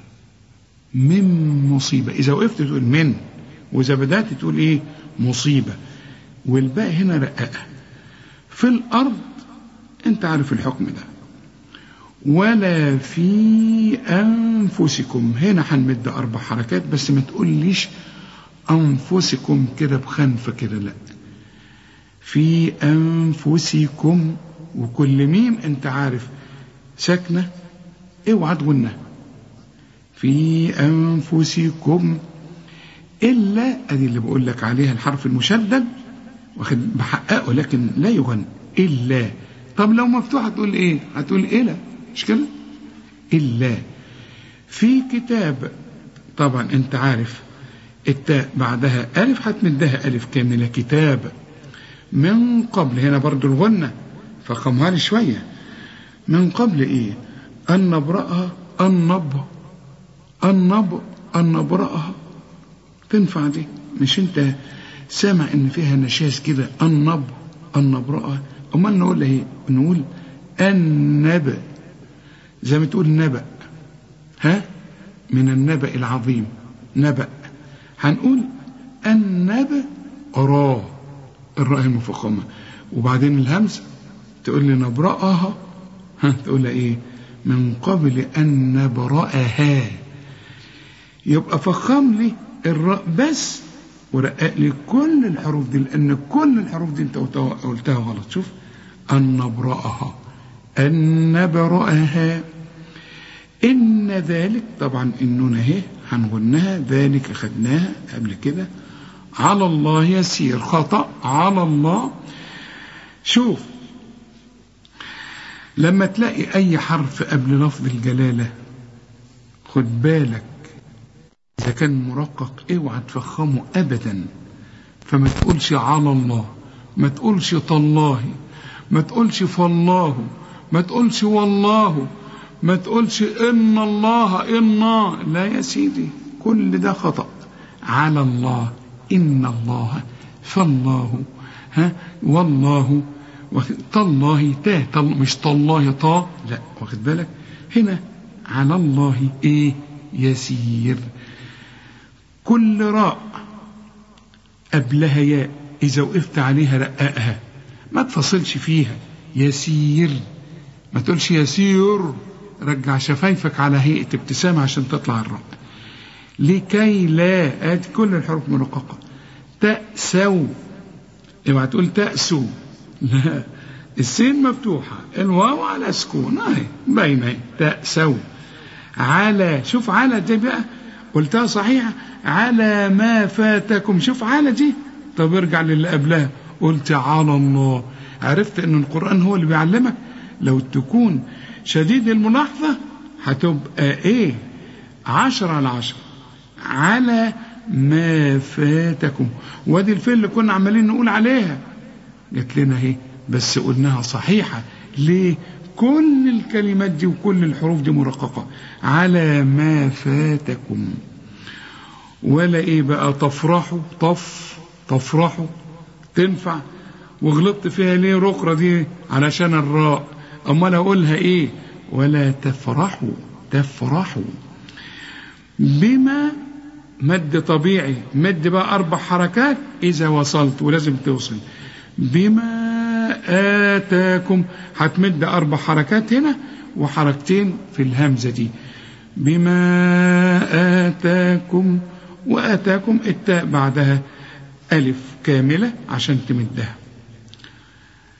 من مصيبة، إذا وقفت تقول من، وإذا بدأت تقول إيه؟ مصيبة، والباء هنا رقاقة. في الأرض أنت عارف الحكم ده. ولا في أنفسكم، هنا هنمد 4 حركات، بس ما تقوليش أنفسكم كده بخنفة كده، لا، في أنفسكم، وكل ميم أنت عارف ساكنة اوعى تغنى. في أنفسكم إلا، أدي اللي بقول لك عليها الحرف المشدد واخد بحققه، لكن لا يغنى إلا. طب لو مفتوحة تقول إيه؟ هتقول إلا، مش كده؟ إلا. في كتاب، طبعا أنت عارف التاء بعدها ألف هتمدها ألف كاملة، كتاب. من قبل، هنا برضو الغنة فخمها لي شوية. من قبل إيه؟ أن نبرأها، أن نبرأها، تنفع دي؟ مش أنت سامع إن فيها نشاز كده؟ أن نبرأها، أمال نقول إيه؟ نقول النبأ، زي ما تقول نبأ، من النبأ العظيم، نبأ. هنقول النبأ الراء المفخمة، وبعدين الهمزة تقول لي نبرأها، تقول لها إيه؟ من قبل أن نبرأها. يبقى فخم لي الراء بس ورقق لي كل الحروف دي، لأن كل الحروف دي أنت قلتها غلط. شوف، أن نبرأها، أن نبرأها. إن ذلك، طبعا النون اهي هنغنها، ذلك خدناها قبل كده. على الله يسير، خطأ، على الله. شوف، لما تلاقي أي حرف قبل لفظ الجلالة خد بالك، إذا كان مرقق اوعى تفخمه أبدا. فما تقولش على الله، ما تقولش طالله، ما تقولش فالله، ما تقولش والله، ما تقولش إن الله، إنا، لا يا سيدي، كل ده خطأ. على الله، إن الله، فالله، والله، طالله، مش طالله طا، لا، واخد بالك. هنا على الله إيه؟ يسير. كل راء قبلها ياء إذا وقفت عليها رققها، ما تفصلش فيها. يسير، ما تقولش يسير، رجع شفايفك على هيئة ابتسامة عشان تطلع الراء. لكي لا، ادي كل الحروف مرققة. تأسوا، اوعى تقول تأسوا، لا، السين مفتوحة، الواو على سكون، اهي باينة، تأسوا. على، شوف على دي بقى قلتها صحيحة، على ما فاتكم، شوف على دي. طب ارجع للي قبلها، قلت على الله. عرفت ان القرآن هو اللي بيعلمك. لو تكون شديد الملاحظة هتبقى ايه؟ 10/10. على ما فاتكم، وادي الفعل اللي كنا عمالين نقول عليها جت لنا اهي، بس قلناها صحيحة. ليه؟ كل الكلمات دي وكل الحروف دي مرققة. على ما فاتكم. ولا ايه بقى؟ تفرحوا، تفرحوا تنفع، وغلطت فيها ليه رقرة دي؟ علشان الراء. امال اقولها ايه؟ ولا تفرحوا، تفرحوا. بما، مد طبيعي، مد بقى 4 حركات إذا وصلت، ولازم توصل. بما آتاكم، هتمد 4 حركات هنا وحركتين في الهمزة دي. بما آتاكم، وآتاكم التاء بعدها ألف كاملة عشان تمدها.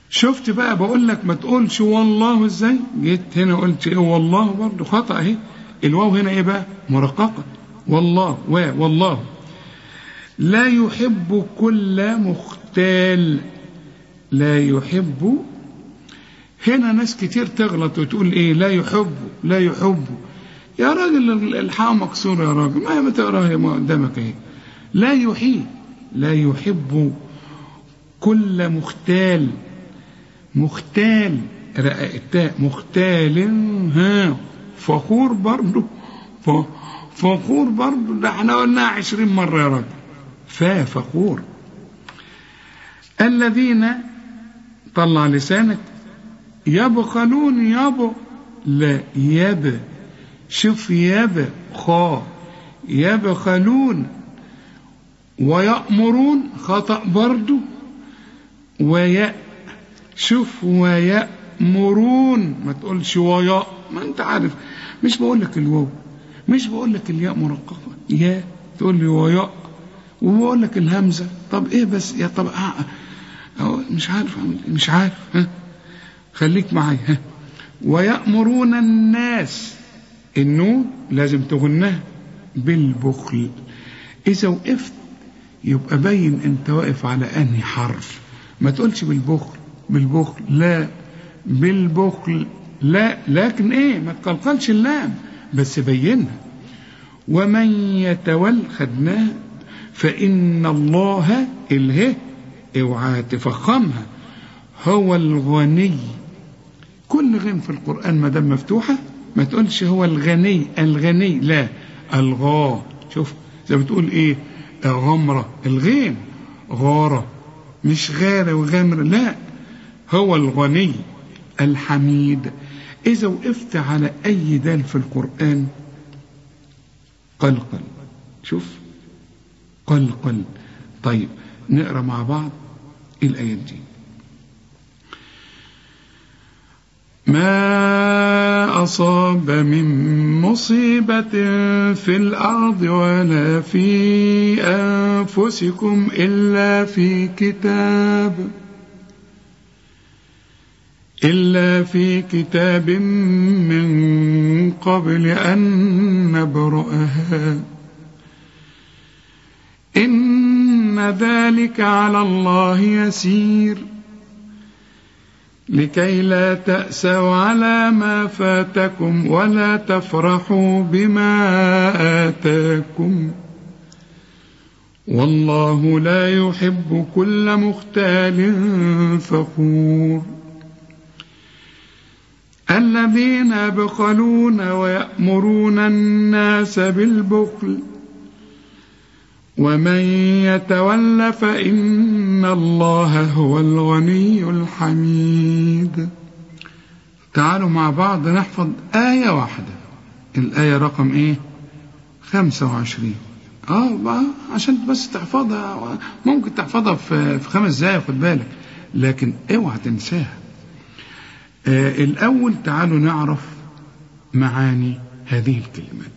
شفت بقى بقول لك ما تقولش والله ازاي، جيت هنا قلت ايه والله برضه خطأ اهي. الواو هنا ايه بقى؟ مرققة. والله والله. لا يحب كل مختال. لا يحب. هنا ناس كتير تغلط وتقول ايه لا يحب لا يحب. يا راجل الحاء مكسورة يا راجل، ما تقراها ما قدامك اهي. لا يحيي. لا يحب كل مختال. مختال رقق التاء. مختال ها فخور برضه. فخور برضه، ده احنا قلناها 20 مرة يا راجل. فخور. الذين طلع لسانك يبخلون. لا شوف خا يبخلون. ويأمرون خطأ برضو. شوف ويأمرون، ما تقولش ما انت عارف مش بقول لك الواو، مش بقول لك الياء مرققة يا تقول لي وياء، وبقول لك الهمزة. طب ايه بس يا طب مش عارف ها خليك معايا ها. ويأمرون الناس. النون لازم تغنها بالبخل. إذا وقفت يبقى باين أنت واقف على أنهي حرف. ما تقولش بالبخل لا بالبخل لا، لكن إيه ما تقلقلش اللام بس بينها. ومن يتول خدناها. فإن الله اله اوعى تفخمها هو الغني. كل غين في القرآن ما دام مفتوحة ما تقولش هو الغني لا الغا. شوف زي بتقول ايه غمرة الغين غارة مش غارة وغمرة لا هو الغني الحميد. إذا وقفت على أي دال في القرآن قلقل. شوف قلقل. طيب نقرأ مع بعض الآيات دي. ما أصاب من مصيبة في الأرض ولا في أنفسكم إلا في كتاب من قبل أن نبرأها إن ذلك على الله يسير لكي لا تأسوا على ما فاتكم ولا تفرحوا بما آتاكم والله لا يحب كل مختال فخور. الذين يبخلون ويأمرون الناس بالبخل ومن يتول فإن الله هو الغني الحميد. تعالوا مع بعض نحفظ آية واحدة. الآية رقم ايه 25. عشان بس تحفظها. ممكن تحفظها في 5 دقايق خد بالك، لكن اوعى تنساها. الأول تعالوا نعرف معاني هذه الكلمات.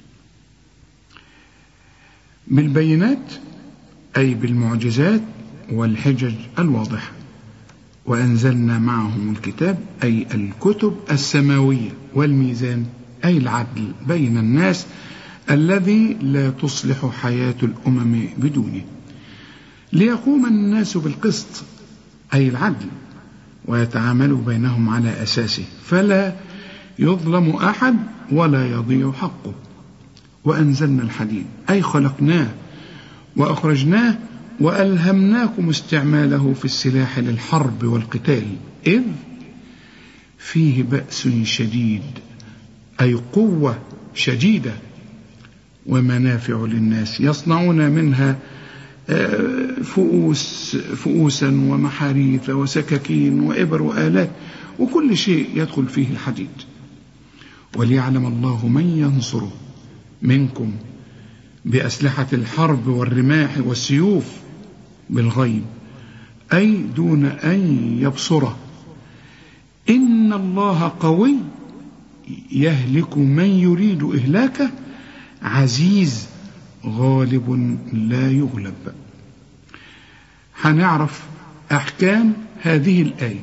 بالبينات أي بالمعجزات والحجج الواضحة. وأنزلنا معهم الكتاب أي الكتب السماوية والميزان أي العدل بين الناس الذي لا تصلح حياة الأمم بدونه ليقوم الناس بالقسط أي العدل ويتعاملوا بينهم على أساسه فلا يظلم أحد ولا يضيع حقه. وأنزلنا الحديد أي خلقناه وأخرجناه وألهمناكم استعماله في السلاح للحرب والقتال إذ فيه بأس شديد أي قوة شديدة ومنافع للناس يصنعون منها فؤوسا ومحاريث وسكاكين وإبر وآلات وكل شيء يدخل فيه الحديد. وليعلم الله من ينصره منكم بأسلحة الحرب والرماح والسيوف بالغيب أي دون أن يبصره إن الله قوي يهلك من يريد إهلاكه عزيز غالب لا يغلب. هنعرف أحكام هذه الآية.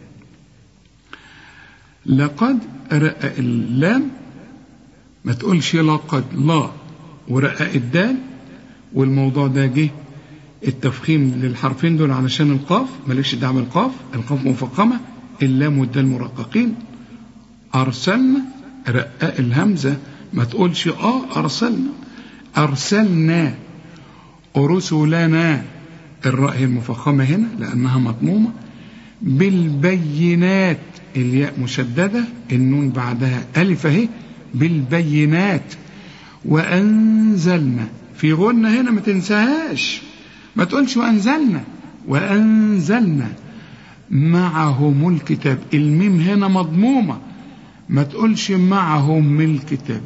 لقد رقق اللام، ما تقولش لقد لا ورقق الدال، والموضوع ده جه التفخيم للحرفين دول علشان القاف، مالكش دعوه بالقاف، القاف مفخمه، اللام والدال مرققين. أرسلنا رقق الهمزة، ما تقولش أرسلنا، أرسلنا رسلنا، الراء هي المفخمة هنا لأنها مضمومة. بالبينات الياء مشددة، النون بعدها ألف اهي، بالبينات. وأنزلنا في غنة هنا ما تنساهاش، ما تقولش وأنزلنا، وأنزلنا معهم الكتاب، الميم هنا مضمومة، ما تقولش معهم الكتاب،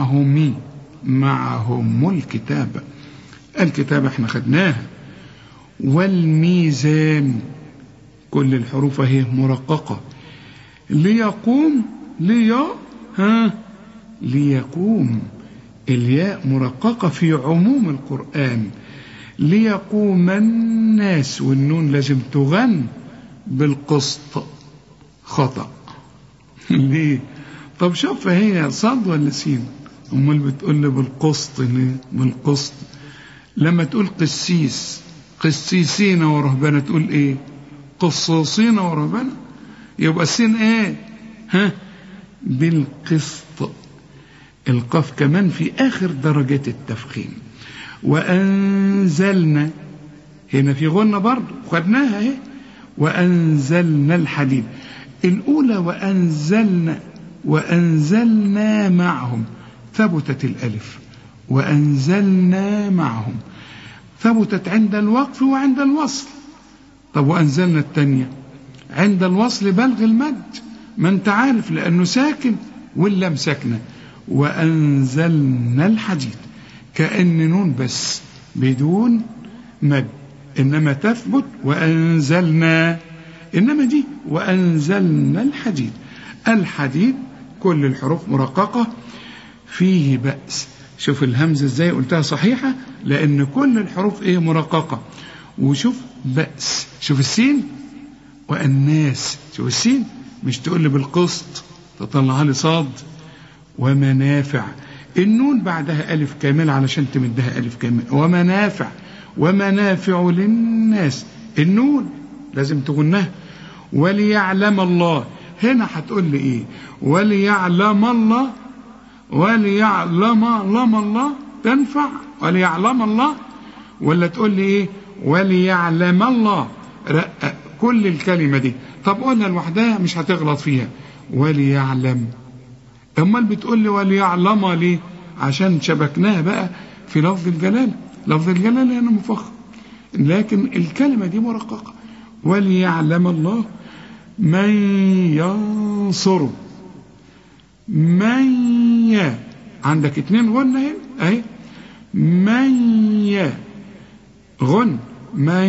معهم الكتاب، الكتاب احنا خدناها. والميزان كل الحروف اهي مرققة. ليقوم ليقوم الياء مرققة في عموم القرآن. ليقوم الناس، والنون لازم تغن بالقسط، خطأ. ليه؟ طب شوف هي صاد ولا سين؟ امال بتقول لي بالقسط ليه؟ بالقسط. لما تقول قسيس، قسيسين ورهبانة، تقول ايه؟ قصاصين ورهبانة، يبقى السين ايه؟ بالقسط. القاف كمان في اخر درجات التفخيم. وانزلنا هنا في غنة برضه خدناها اهي. وانزلنا الحديد الاولى، وانزلنا معهم ثبتت الالف، وانزلنا معهم ثبتت عند الوقف وعند الوصل. طب وانزلنا الثانيه عند الوصل بلغ المد، ما انت عارف لانه ساكن واللام ساكنه. وانزلنا الحديد كأن نون بس بدون مد، انما تثبت وانزلنا، انما دي وانزلنا الحديد. الحديد كل الحروف مرققه. فيه بأس، شوف الهمزه ازاي قلتها صحيحه، لان كل الحروف ايه؟ مرققه. وشوف بأس، شوف السين. والناس، شوف السين، مش تقول لي بالقسط، تطلعها لي صاد. ومنافع، النون بعدها ألف كامل علشان تمدها ألف كامل. ومنافع للناس، النون لازم تغنها. وليعلم الله، هنا هتقول لي ايه؟ وليعلم الله، وليعلم الله تنفع؟ وليعلم الله، ولا تقول لي ايه؟ وليعلم الله. رقق كل الكلمة دي. طب قولها لوحدها مش هتغلط فيها. وليعلم، امال بتقول لي وليعلم ليه؟ عشان شبكناها بقى في لفظ الجلالة. لفظ الجلالة هنا مفخم، لكن الكلمة دي مرققة. وليعلم الله من ينصره. عندك 2 غن اهي اهي. غن من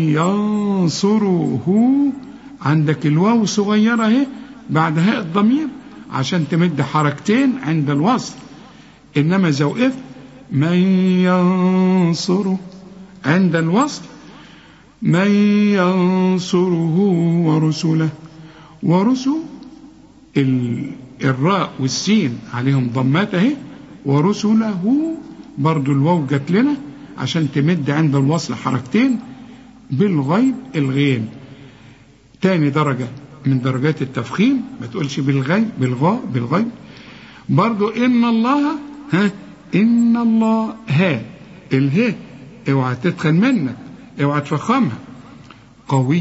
ينصره، عندك الواو صغيرة اهي بعد هاء الضمير عشان تمد حركتين عند الوصل، انما إذا وقفت من ينصره عند الوصل. من ينصره ورسله. ورسل الراء والسين عليهم ضمات اهي. ورسله برضو الواو جت لنا عشان تمد عند الوصل حركتين بالغيب، الغين تاني درجة من درجات التفخيم، ما تقولش بالغيب، بالغيب. برضو إن الله، إن الله، الها اوعى تدخل منك، اوعى تفخمها. قوي،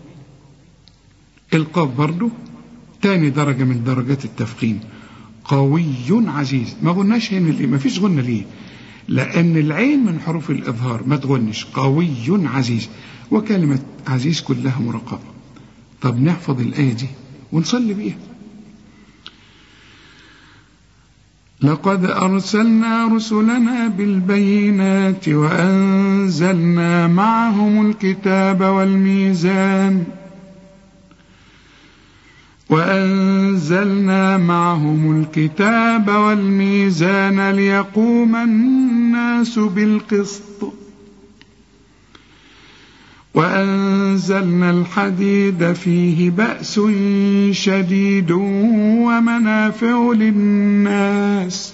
القاف برضو تاني درجة من درجات التفخيم. قوي عزيز، ما قلناش هنا ليه؟ ما فيش غنة ليه؟ لأن العين من حروف الإظهار، ما تغنش. قوي عزيز، وكلمة عزيز كلها مرقبة. طب نحفظ الآية دي ونصلي بيها. لقد أرسلنا رسلنا بالبينات وأنزلنا معهم الكتاب والميزان ليقوم الناس بالقسط وأنزلنا الحديد فيه بأس شديد ومنافع للناس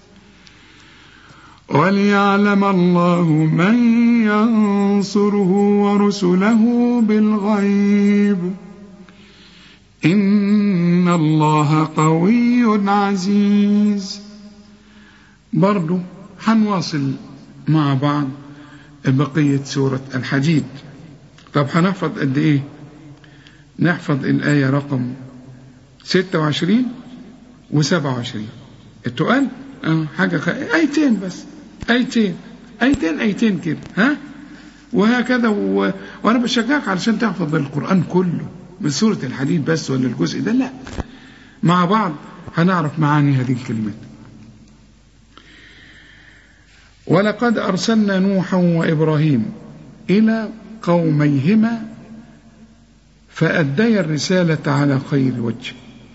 وليعلم الله من ينصره ورسله بالغيب إن الله قوي عزيز. برضو هنواصل مع بعض بقية سورة الحديد. طب هنحفظ قد ايه؟ نحفظ الآية رقم 26 و27 التقال حاجة آيتين بس، آيتين كده، ها؟ وهكذا وأنا بشجعك علشان تحفظ القرآن كله من سورة الحديد بس ولا الجزء ده، لا، مع بعض هنعرف معاني هذه الكلمات. ولقد أرسلنا نوحا وإبراهيم إلى قوميهما فأديا الرسالة على خير وجه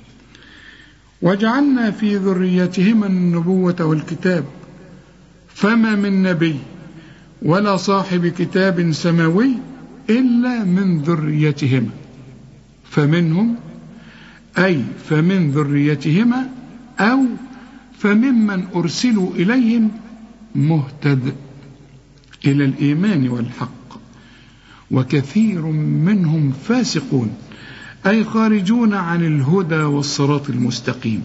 وجعلنا في ذريتهما النبوة والكتاب فما من نبي ولا صاحب كتاب سماوي إلا من ذريتهما، فمنهم أي فمن ذريتهما أو فممن أرسلوا إليهم مهتد إلى الإيمان والحق، وكثير منهم فاسقون أي خارجون عن الهدى والصراط المستقيم.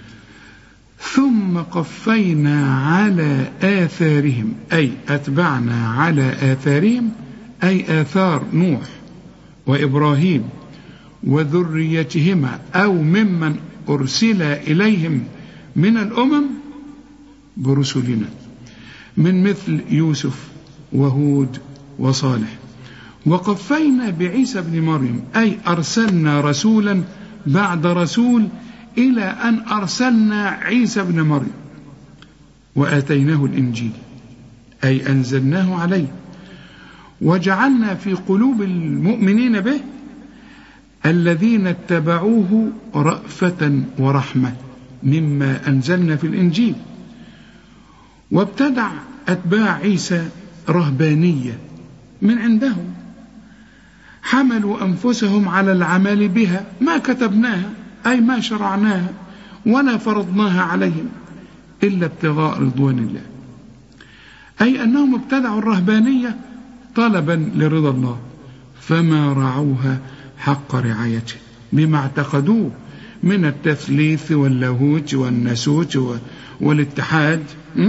ثم قفينا على آثارهم أي أتبعنا على آثارهم أي آثار نوح وإبراهيم وذريتهما أو ممن أرسل إليهم من الأمم برسلنا من مثل يوسف وهود وصالح. وقفينا بعيسى بن مريم أي أرسلنا رسولا بعد رسول إلى أن أرسلنا عيسى بن مريم وآتيناه الإنجيل أي أنزلناه عليه وجعلنا في قلوب المؤمنين به الذين اتبعوه رأفة ورحمة مما أنزلنا في الإنجيل. وابتدع أتباع عيسى رهبانية من عندهم حملوا أنفسهم على العمل بها ما كتبناها أي ما شرعناها ولا فرضناها عليهم إلا ابتغاء رضوان الله، أي أنهم ابتدعوا الرهبانية طلبا لرضا الله فما رعوها حق رعايته بما اعتقدوه من التثليث واللاهوت والناسوت والاتحاد.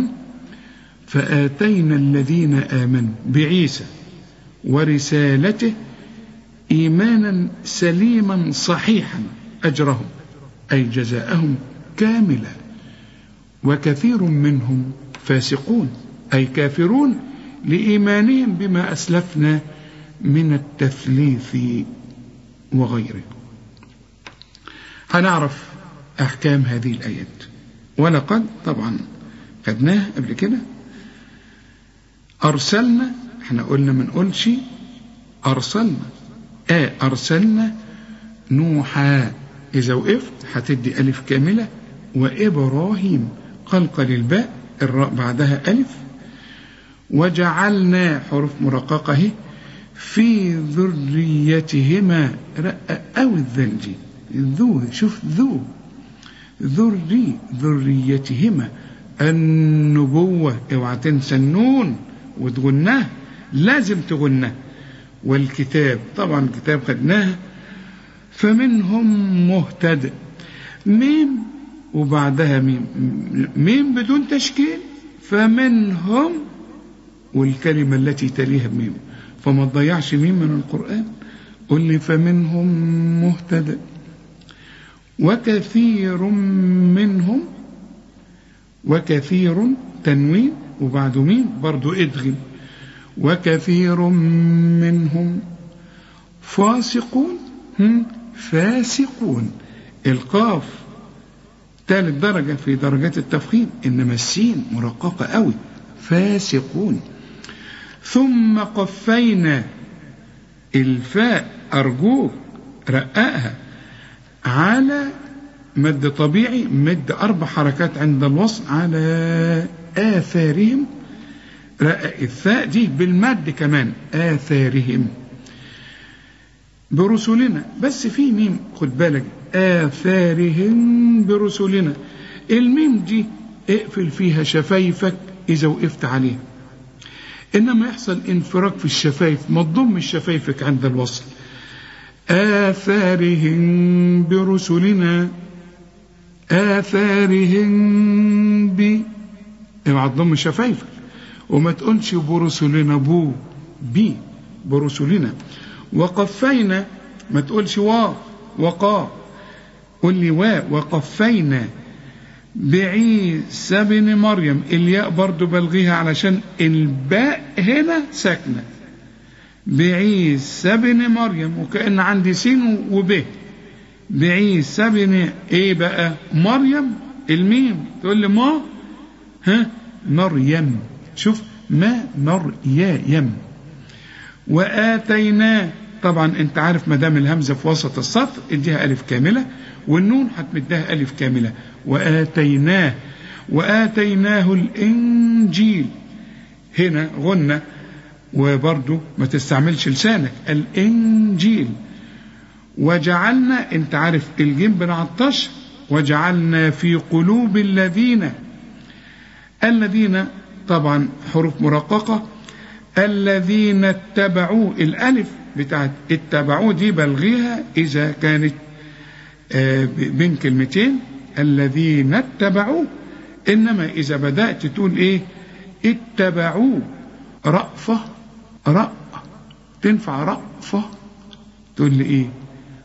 فآتينا الذين آمنوا بعيسى ورسالته إيمانا سليما صحيحا أجرهم أي جزاءهم كاملا، وكثير منهم فاسقون أي كافرون لإيمانهم بما أسلفنا من التثليث وغيره. هنعرف أحكام هذه الآيات. ولقد طبعا خدناها قبل كده. أرسلنا احنا قلنا ما نقولش أرسلنا أرسلنا نوحا إذا وقفت هتدي ألف كاملة، وإبراهيم قلقل الباء الراء بعدها ألف، وجعلنا حروف مرققة في ذريتهما أو الذنجي ذو شوف ذريتهما النبوة اوعى تنسى النون وتغناه لازم تغناه، والكتاب طبعا الكتاب خدناها فمنهم مهتد ميم وبعدها ميم بدون تشكيل فمنهم والكلمة التي تليها بميم فما تضيعش ميم من القرآن. قل لي فمنهم مهتد وكثير منهم وكثير تنوين وبعد ميم برضو ادغم وكثير منهم فاسقون فاسقون القاف ثالث درجة في درجات التفخيم إنما السين مرققة قوي فاسقون. ثم قفينا الفاء أرجوك رققها على مد طبيعي مد 4 حركات عند الوصل على آثارهم رقق الثاء دي بالمد كمان آثارهم برسلنا، بس في ميم خد بالك، آثارهم برسلنا. الميم دي اقفل فيها شفايفك إذا وقفت عليها، إنما يحصل انفراج في الشفايف، ما تضمش شفايفك عند الوصل. آثارهم برسلنا، آثارهم اوعى تضم شفايفك، وما تقولش برسلنا بي برسلنا. وقفينا، ما تقولش وقا، قل لي وقفينا بعيسى بن مريم. الياء برضو بلغيها علشان الباء هنا ساكنة. بعيسى بن مريم، وكأن عندي سين وب. بعيسى بن ايه بقى؟ مريم. الميم تقول لي مريم. شوف مريم. وآتيناه، طبعا انت عارف ما دام الهمزة في وسط السطر اديها ألف كاملة، والنون هتمدها ألف كاملة. وآتيناه الإنجيل، هنا غنة، وبرضو ما تستعملش لسانك. الإنجيل. وجعلنا، انت عارف الجيم بنعطش، وجعلنا في قلوب الذين طبعا حروف مرققة. الذين اتبعوا، الألف بتاعت اتبعوا دي بلغيها إذا كانت بين كلمتين، الذين اتبعوا. إنما إذا بدأت تقول إيه؟ اتبعوا. رأفة، تنفع رأفة، تقول لي إيه؟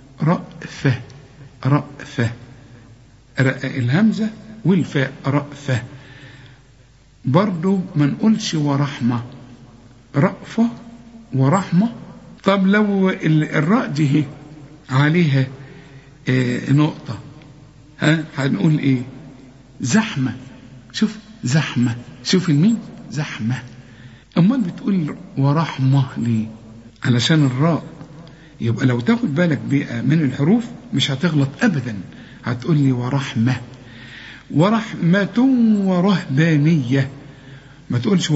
رأفة. الهمزة والفاء رأفة. برضو ما نقولش ورحمة، رأفة ورحمة. طب لو الراء دي عليها نقطة، هنقول ايه؟ زحمة. شوف زحمة، شوف الميم زحمة. امال بتقول ورحمة ليه؟ علشان الراء. يبقى لو تاخد بالك بقى من الحروف مش هتغلط ابدا، هتقول لي ورحمة. ورحمة ورهبانية، ما تقولش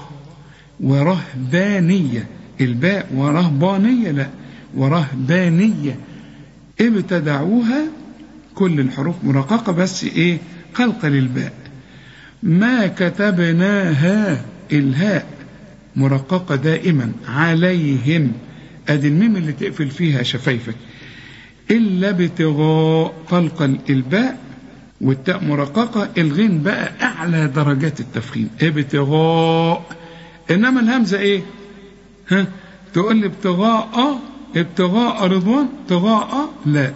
ورهبانية. الباء ورهبانية لا، ورهبانية. ابتدعوها، كل الحروف مرققة بس ايه؟ قلقل الباء. ما كتبناها، الهاء مرققة دائما. عليهم، ادي الميم اللي تقفل فيها شفايفك. إلا ابتغاء، قلقل الباء، والتاء مرققة. الغين بقى أعلى درجات التفخيم، ابتغاء. إنما الهمزة إيه؟ تقول لي ابتغاء رضوان، ابتغاء لا،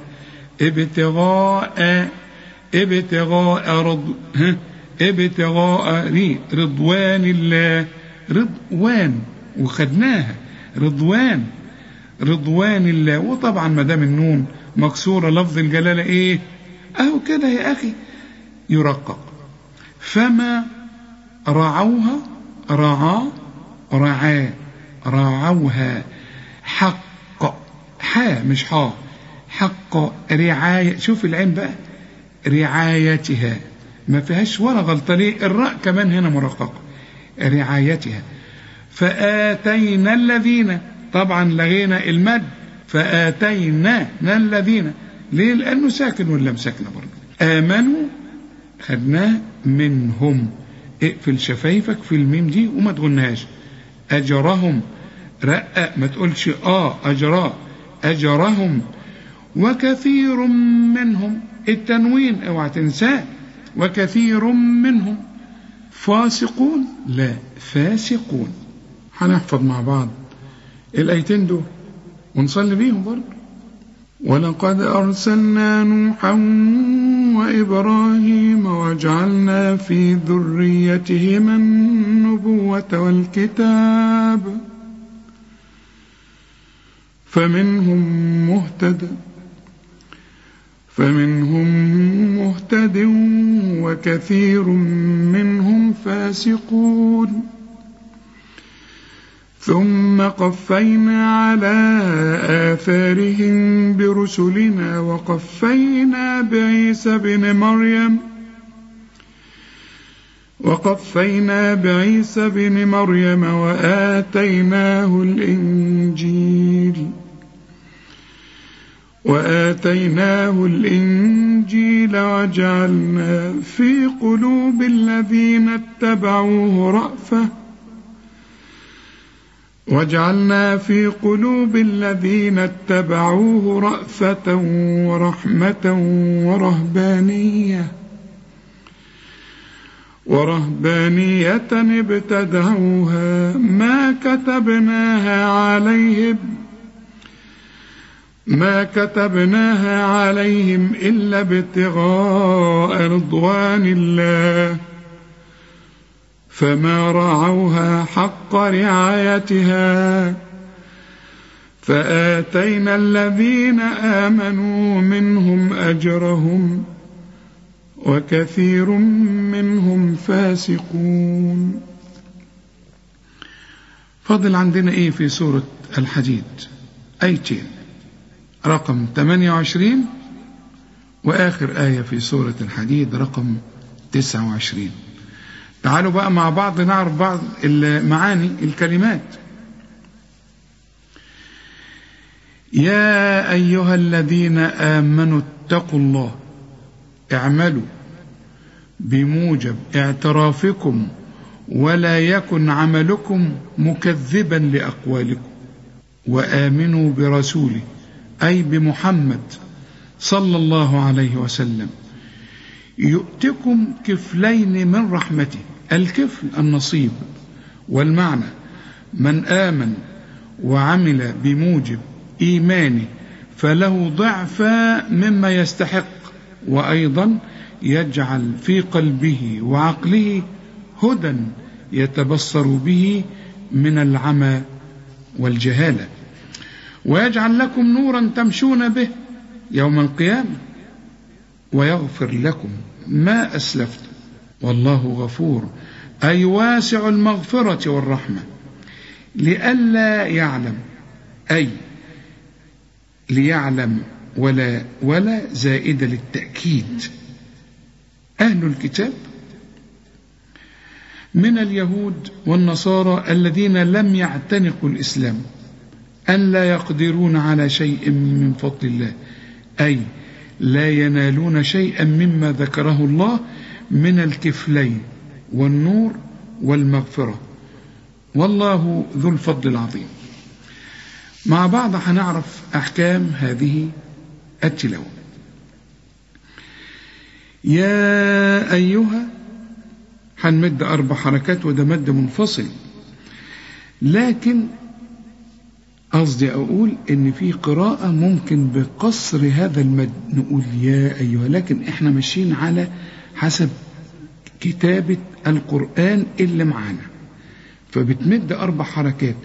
ابتغاء رضوان الله. رضوان، وخدناها رضوان الله. وطبعا ما دام النون مكسورة لفظ الجلالة ايه؟ اهو كده يا اخي يرقق. فما رعوها، رعوها. حق، مش حق رعاية. شوف العين بقى، رعايتها ما فيهاش ولا غلطة. ليه؟ الراء كمان هنا مرققة. رعايتها. فآتينا الذين، طبعا لغينا المد. فآتينا الذين، ليه؟ لأنه ساكن واللام ساكنة برضه. آمنوا، خدناه منهم. اقفل شفايفك في الميم دي وما تغنهاش. أجرهم، رقق، ما تقولش أجرهم. وكثير منهم، التنوين اوعى تنساه. وكثير منهم فاسقون لا فاسقون. هنحفظ مع بعض الآيتين دول ونصلي بيهم برضه. ولقد أرسلنا نوحا وإبراهيم وجعلنا في ذريتهما النبوة والكتاب فمنهم مهتد وكثير منهم فاسقون. ثم قفينا على آثارهم برسلنا وقفينا بعيسى بن مريم وآتيناه الإنجيل وآتيناه الإنجيل وجعلنا في قلوب الذين اتبعوه رأفة ورحمة ورهبانية ابتدعوها ما كتبناها عليهم إلا ابتغاء رضوان الله فما رعوها حق رعايتها فآتينا الذين آمنوا منهم أجرهم وكثير منهم فاسقون. فضل عندنا ايه في سورة الحديد؟ آيتين، رقم 28 وآخر آية في سورة الحديد رقم 29. تعالوا بقى مع بعض نعرف بعض المعاني الكلمات. يا أيها الذين آمنوا اتقوا الله اعملوا بموجب اعترافكم ولا يكن عملكم مكذبا لأقوالكم وآمنوا برسوله أي بمحمد صلى الله عليه وسلم يؤتكم كفلين من رحمته. الكفل النصيب، والمعنى من آمن وعمل بموجب إيمانه فله ضعف مما يستحق، وأيضا يجعل في قلبه وعقله هدى يتبصر به من العمى والجهالة، ويجعل لكم نورا تمشون به يوم القيامة ويغفر لكم ما أسلفتم والله غفور أي واسع المغفرة والرحمة. لئلا يعلم أي ليعلم ولا زائدة للتأكيد أهل الكتاب من اليهود والنصارى الذين لم يعتنقوا الإسلام أن لا يقدرون على شيء من فضل الله، أي لا ينالون شيئا مما ذكره الله من الكفلين والنور والمغفرة، والله ذو الفضل العظيم. مع بعض هنعرف أحكام هذه التلاوة. يا أيها هنمد 4 حركات وده مد منفصل، لكن قصدي أقول إن في قراءة ممكن بقصر هذا المد نقول يا أيها، لكن إحنا ماشيين على حسب كتابة القرآن اللي معانا، فبتمد 4 حركات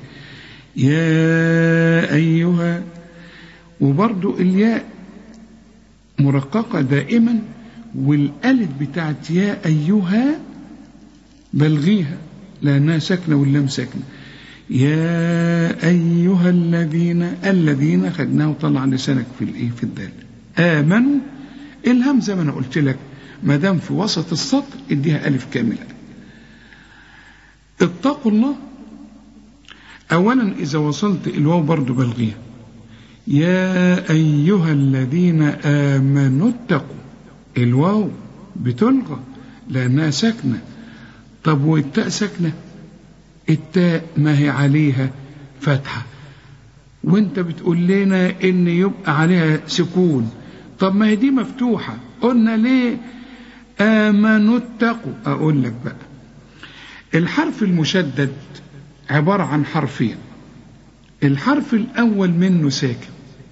يا أيها. وبرضو الياء مرققة دائما، والألف بتاعت يا أيها بلغيها لأنها ساكنة واللام ساكنة. يا أيها الذين خدناه وطلع لسانك في الدال. آمنوا الهمزة ما أنا قلت لك ما دام في وسط السطر اديها ألف كاملة. اتقوا الله أولا إذا وصلت الواو برضو بلغيها. يا أيها الذين آمنوا اتقوا، الواو بتلغى لأنها ساكنة. طب والتاء ساكنة، التاء ما هي عليها فتحة، وانت بتقول لنا ان يبقى عليها سكون. طب ما هي دي مفتوحة، قلنا ليه آمنوا اتقوا؟ أقول لك بقى الحرف المشدد عبارة عن حرفين، الحرف الأول منه ساكن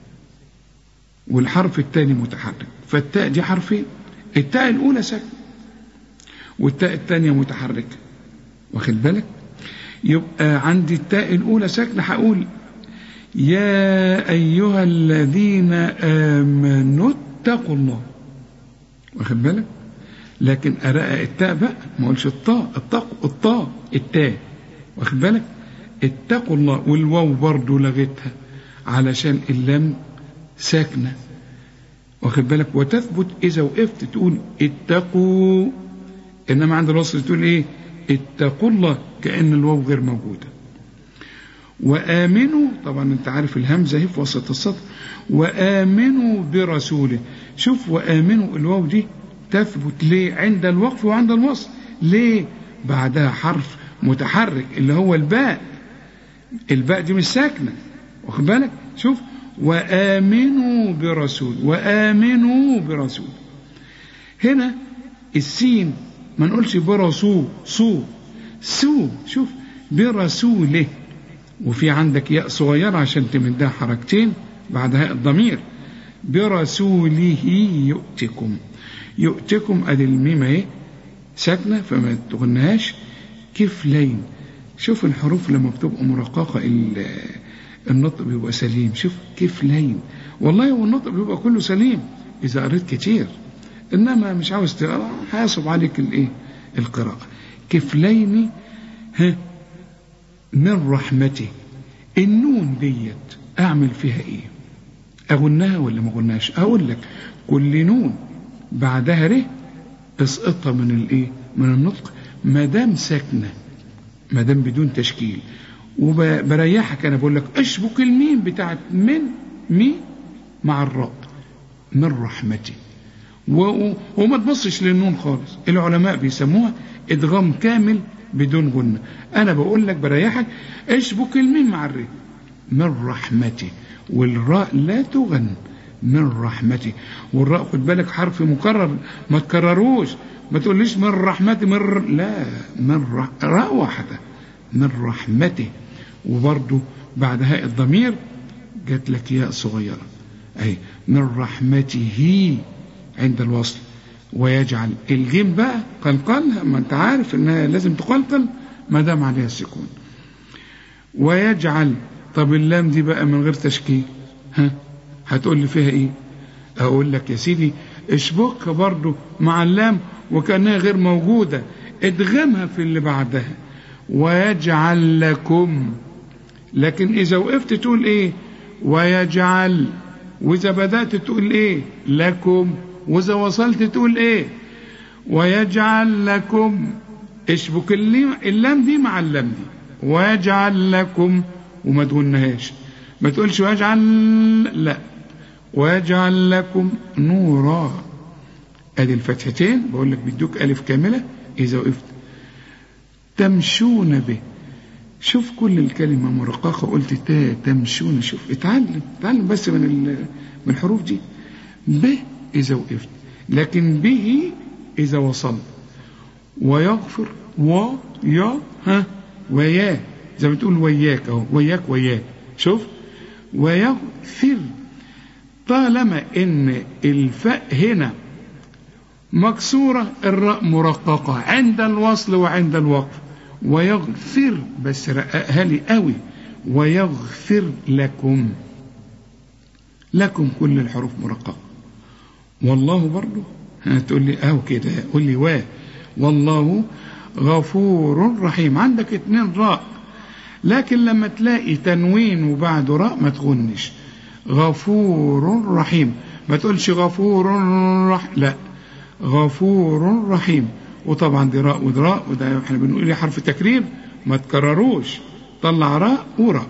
والحرف الثاني متحرك، فالتاء دي حرفين، التاء الأولى ساكنة والتاء الثانية متحركة، واخد بالك؟ يبقى عندي التاء الأولى ساكنة هقول يا أيها الذين آمنوا اتقوا الله، واخد بالك؟ لكن أرقق التاء بقى، ما اقولش التاء، واخد بالك؟ اتقوا الله، والواو برضو لغتها علشان اللام ساكنة، واخد بالك؟ وتثبت إذا وقفت تقول اتقوا، إنما عند الوصل تقول إيه؟ اتقوا الله، كأن الواو غير موجودة. وآمنوا، طبعا انت عارف الهمزة هي في وسط السطر، وآمنوا برسوله. شوف وآمنوا الواو دي تثبت ليه عند الوقف وعند الوصل؟ ليه؟ بعدها حرف متحرك اللي هو الباء. الباء دي مش ساكنة، واخد بالك؟ شوف وآمنوا برسول، وآمنوا برسول. هنا السين ما نقولش برسول سو شوف برسوله، وفي عندك ياء صغيرة عشان تمدها حركتين بعدها الضمير. برسوله يؤتكم ادي الميم اهي ساكنة فما تغنهاش كفلين. شوف الحروف لما بتبقى مرققة النطق بيبقى سليم. شوف كفلين، والله هو النطق بيبقى كله سليم إذا قريت كتير، إنما مش عاوز تقرأ هيصعب عليك القراءة. كفلين من رحمته. النون ديت أعمل فيها إيه؟ أغنها ولا ما أغنهاش؟ أقول لك كل نون بعدها ره اسقطها من النطق ما دام ساكنة، ما دام بدون تشكيل. وبريحك أنا بقول لك اشبك الميم بتاعت من مي مع الراء من رحمتي، وما تبصش للنون خالص. العلماء بيسموها ادغام كامل بدون غنة. أنا بقول لك بريحك اشبك الميم مع الراء من رحمتي، والراء لا تغن من رحمتي. والراء خد بالك حرف مكرر، ما تكرروش، ما تقوليش من رحمتي لا، من راء واحدة من رحمته. وبرضو بعدها الضمير جات لك ياء صغيرة اهي من رحمته عند الوصل. ويجعل الجيم بقى قلقلها، ما انت عارف انها لازم تقلقل ما دام عليها السكون. ويجعل، طب اللام دي بقى من غير تشكيل هتقول لي فيها ايه؟ اقول لك يا سيدي اشبكها برضو مع اللام وكأنها غير موجودة، ادغمها في اللي بعدها. ويجعل لكم، لكن إذا وقفت تقول إيه؟ ويجعل. وإذا بدأت تقول إيه؟ لكم. وإذا وصلت تقول إيه؟ ويجعل لكم. اشبك اللام دي مع اللام دي. ويجعل لكم وما تقولناهاش، ما تقولش ويجعل، لا، ويجعل لكم نورا. ادي الفتحتين بقول لك بيدوك الف كامله اذا وقفت. تمشون به. شوف كل الكلمه مرققه، قلت تمشون. شوف اتعلم بس من الحروف دي. به اذا وقفت، لكن به اذا وصلت. ويغفر ويا ويا زي ما بتقول وياك اهو، وياك. شوف ويغفر، طالما ان الفاء هنا مكسورة الراء مرققة عند الوصل وعند الوقف. ويغفر، بس رققها لي قوي، ويغفر لكم. كل الحروف مرققة. والله برضو هتقول لي كده، قول لي والله غفور رحيم. عندك 2 راء، لكن لما تلاقي تنوين وبعده راء ما تغنش. غفور رحيم، ما تقولش غفور لا، غفور رحيم. وطبعا دي راء ودراء، وده احنا بنقول حرف تكرير ما تكرروش، طلع راء وراء.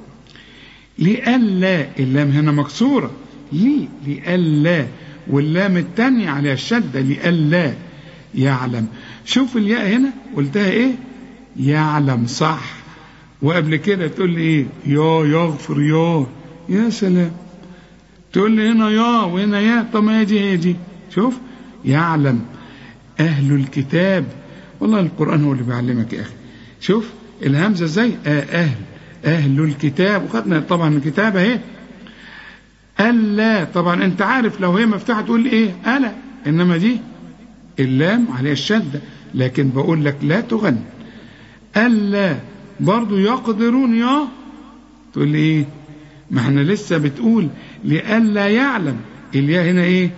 لألا، اللام هنا مكسورة لألا، واللام الثانية عليها الشدة لألا يعلم. شوف الياء هنا قلتها ايه؟ يعلم، صح. وقبل كده تقول لي ايه؟ يغفر يا سلام. تقول لي هنا يا وهنا يا، طب ما هي دي. شوف يعلم. أهل الكتاب، والله القرآن هو اللي بيعلمك يا أخي. شوف الهمزة ازاي؟ أهل الكتاب، وخدنا طبعا الكتاب اهي. ألا، طبعا انت عارف لو هي مفتوحة تقول ايه؟ ألا، انما دي اللام عليها الشدة، لكن بقول لك لا تغن. ألا برضو يقدرون تقول لي ايه؟ ما احنا لسه بتقول لألا يعلم. الياء هنا ايه؟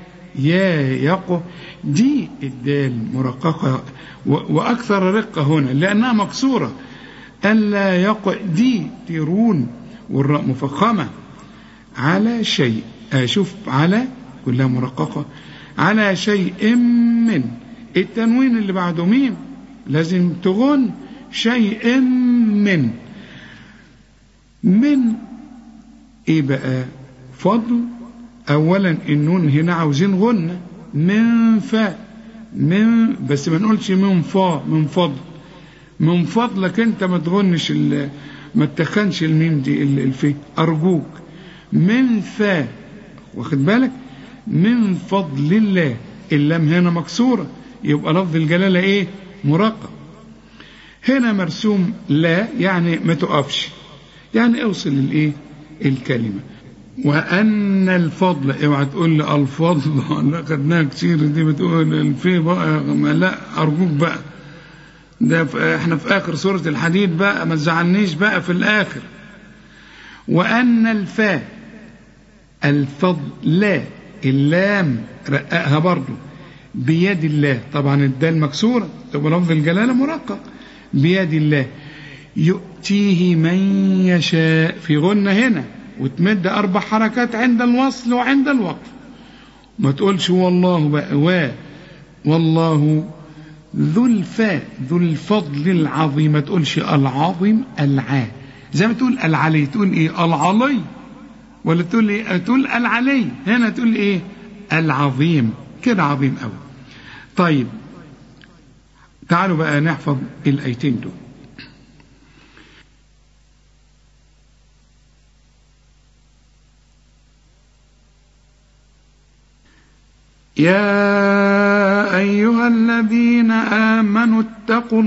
دي الدال مرققة وأكثر رقة هنا لأنها مكسورة. ألا يقدرون، والراء مفخمة. على شيء، شوف على كلها مرققة. على شيء من، التنوين اللي بعده ميم لازم تغن. شيء من. من ايه بقى؟ فضل. اولا النون هنا عاوزين غنة، من من، بس ما نقولش من من فضل. من فضلك انت ما تغنش ما تتخنش الميم دي الفي، ارجوك. من واخد بالك؟ من فضل الله، اللام هنا مكسورة، يبقى لفظ الجلالة ايه؟ مرقق. هنا مرسوم لا، يعني ما تقفش، يعني اوصل الايه؟ الكلمة. وأن الفضل، اوعى تقول لي الفضل لا خدناها كتير دي، بتقول الفي بقى، لا أرجوك بقى، ده احنا في آخر سورة الحديد بقى، ما تزعلنيش بقى في الآخر. وأن الفضل لا، اللام رققها برضو، بيد الله، طبعا الدال مكسورة تبقى لفظ الجلالة مرقق، بيد الله، يؤتيه من يشاء، في غنة هنا، وتمد 4 حركات عند الوصل وعند الوقف. ما تقولش والله بقى والله ذو الفضل العظيم، ما تقولش العظيم زي ما تقول العلي، تقول ايه؟ العلي، ولا تقول ايه؟ تقول العلي، هنا تقول ايه؟ العظيم، كده عظيم قوي. طيب تعالوا بقى نحفظ الايتين دول. يا أيها الذين آمنوا اتقوا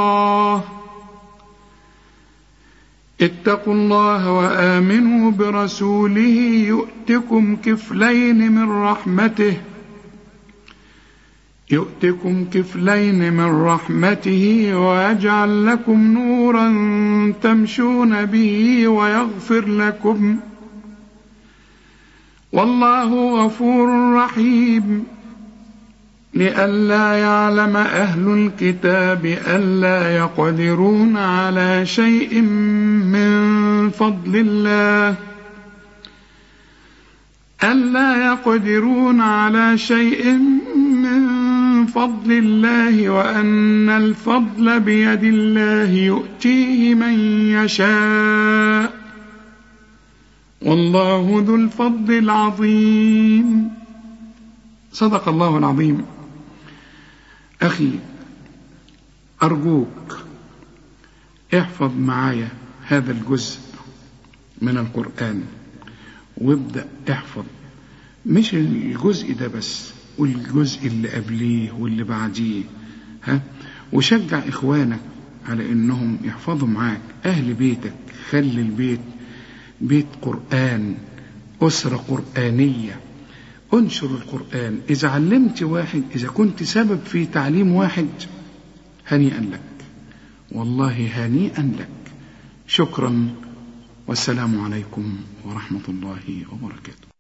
الله وآمنوا برسوله يؤتكم كفلين من رحمته ويجعل لكم نورا تمشون به ويغفر لكم، والله غفور رحيم. لئلا يعلم أهل الكتاب ألا يقدرون على شيء من فضل الله وأن الفضل بيد الله يؤتيه من يشاء، والله ذو الفضل العظيم. صدق الله العظيم. أخي أرجوك احفظ معايا هذا الجزء من القرآن، وابدأ احفظ، مش الجزء ده بس، والجزء اللي قبليه واللي بعديه، وشجع إخوانك على إنهم يحفظوا معاك، أهل بيتك، خلي البيت بيت قرآن، أسرة قرآنية، انشر القرآن. إذا علمت واحد، إذا كنت سبب في تعليم واحد، هنيئا لك، والله هنيئا لك. شكرا، والسلام عليكم ورحمة الله وبركاته.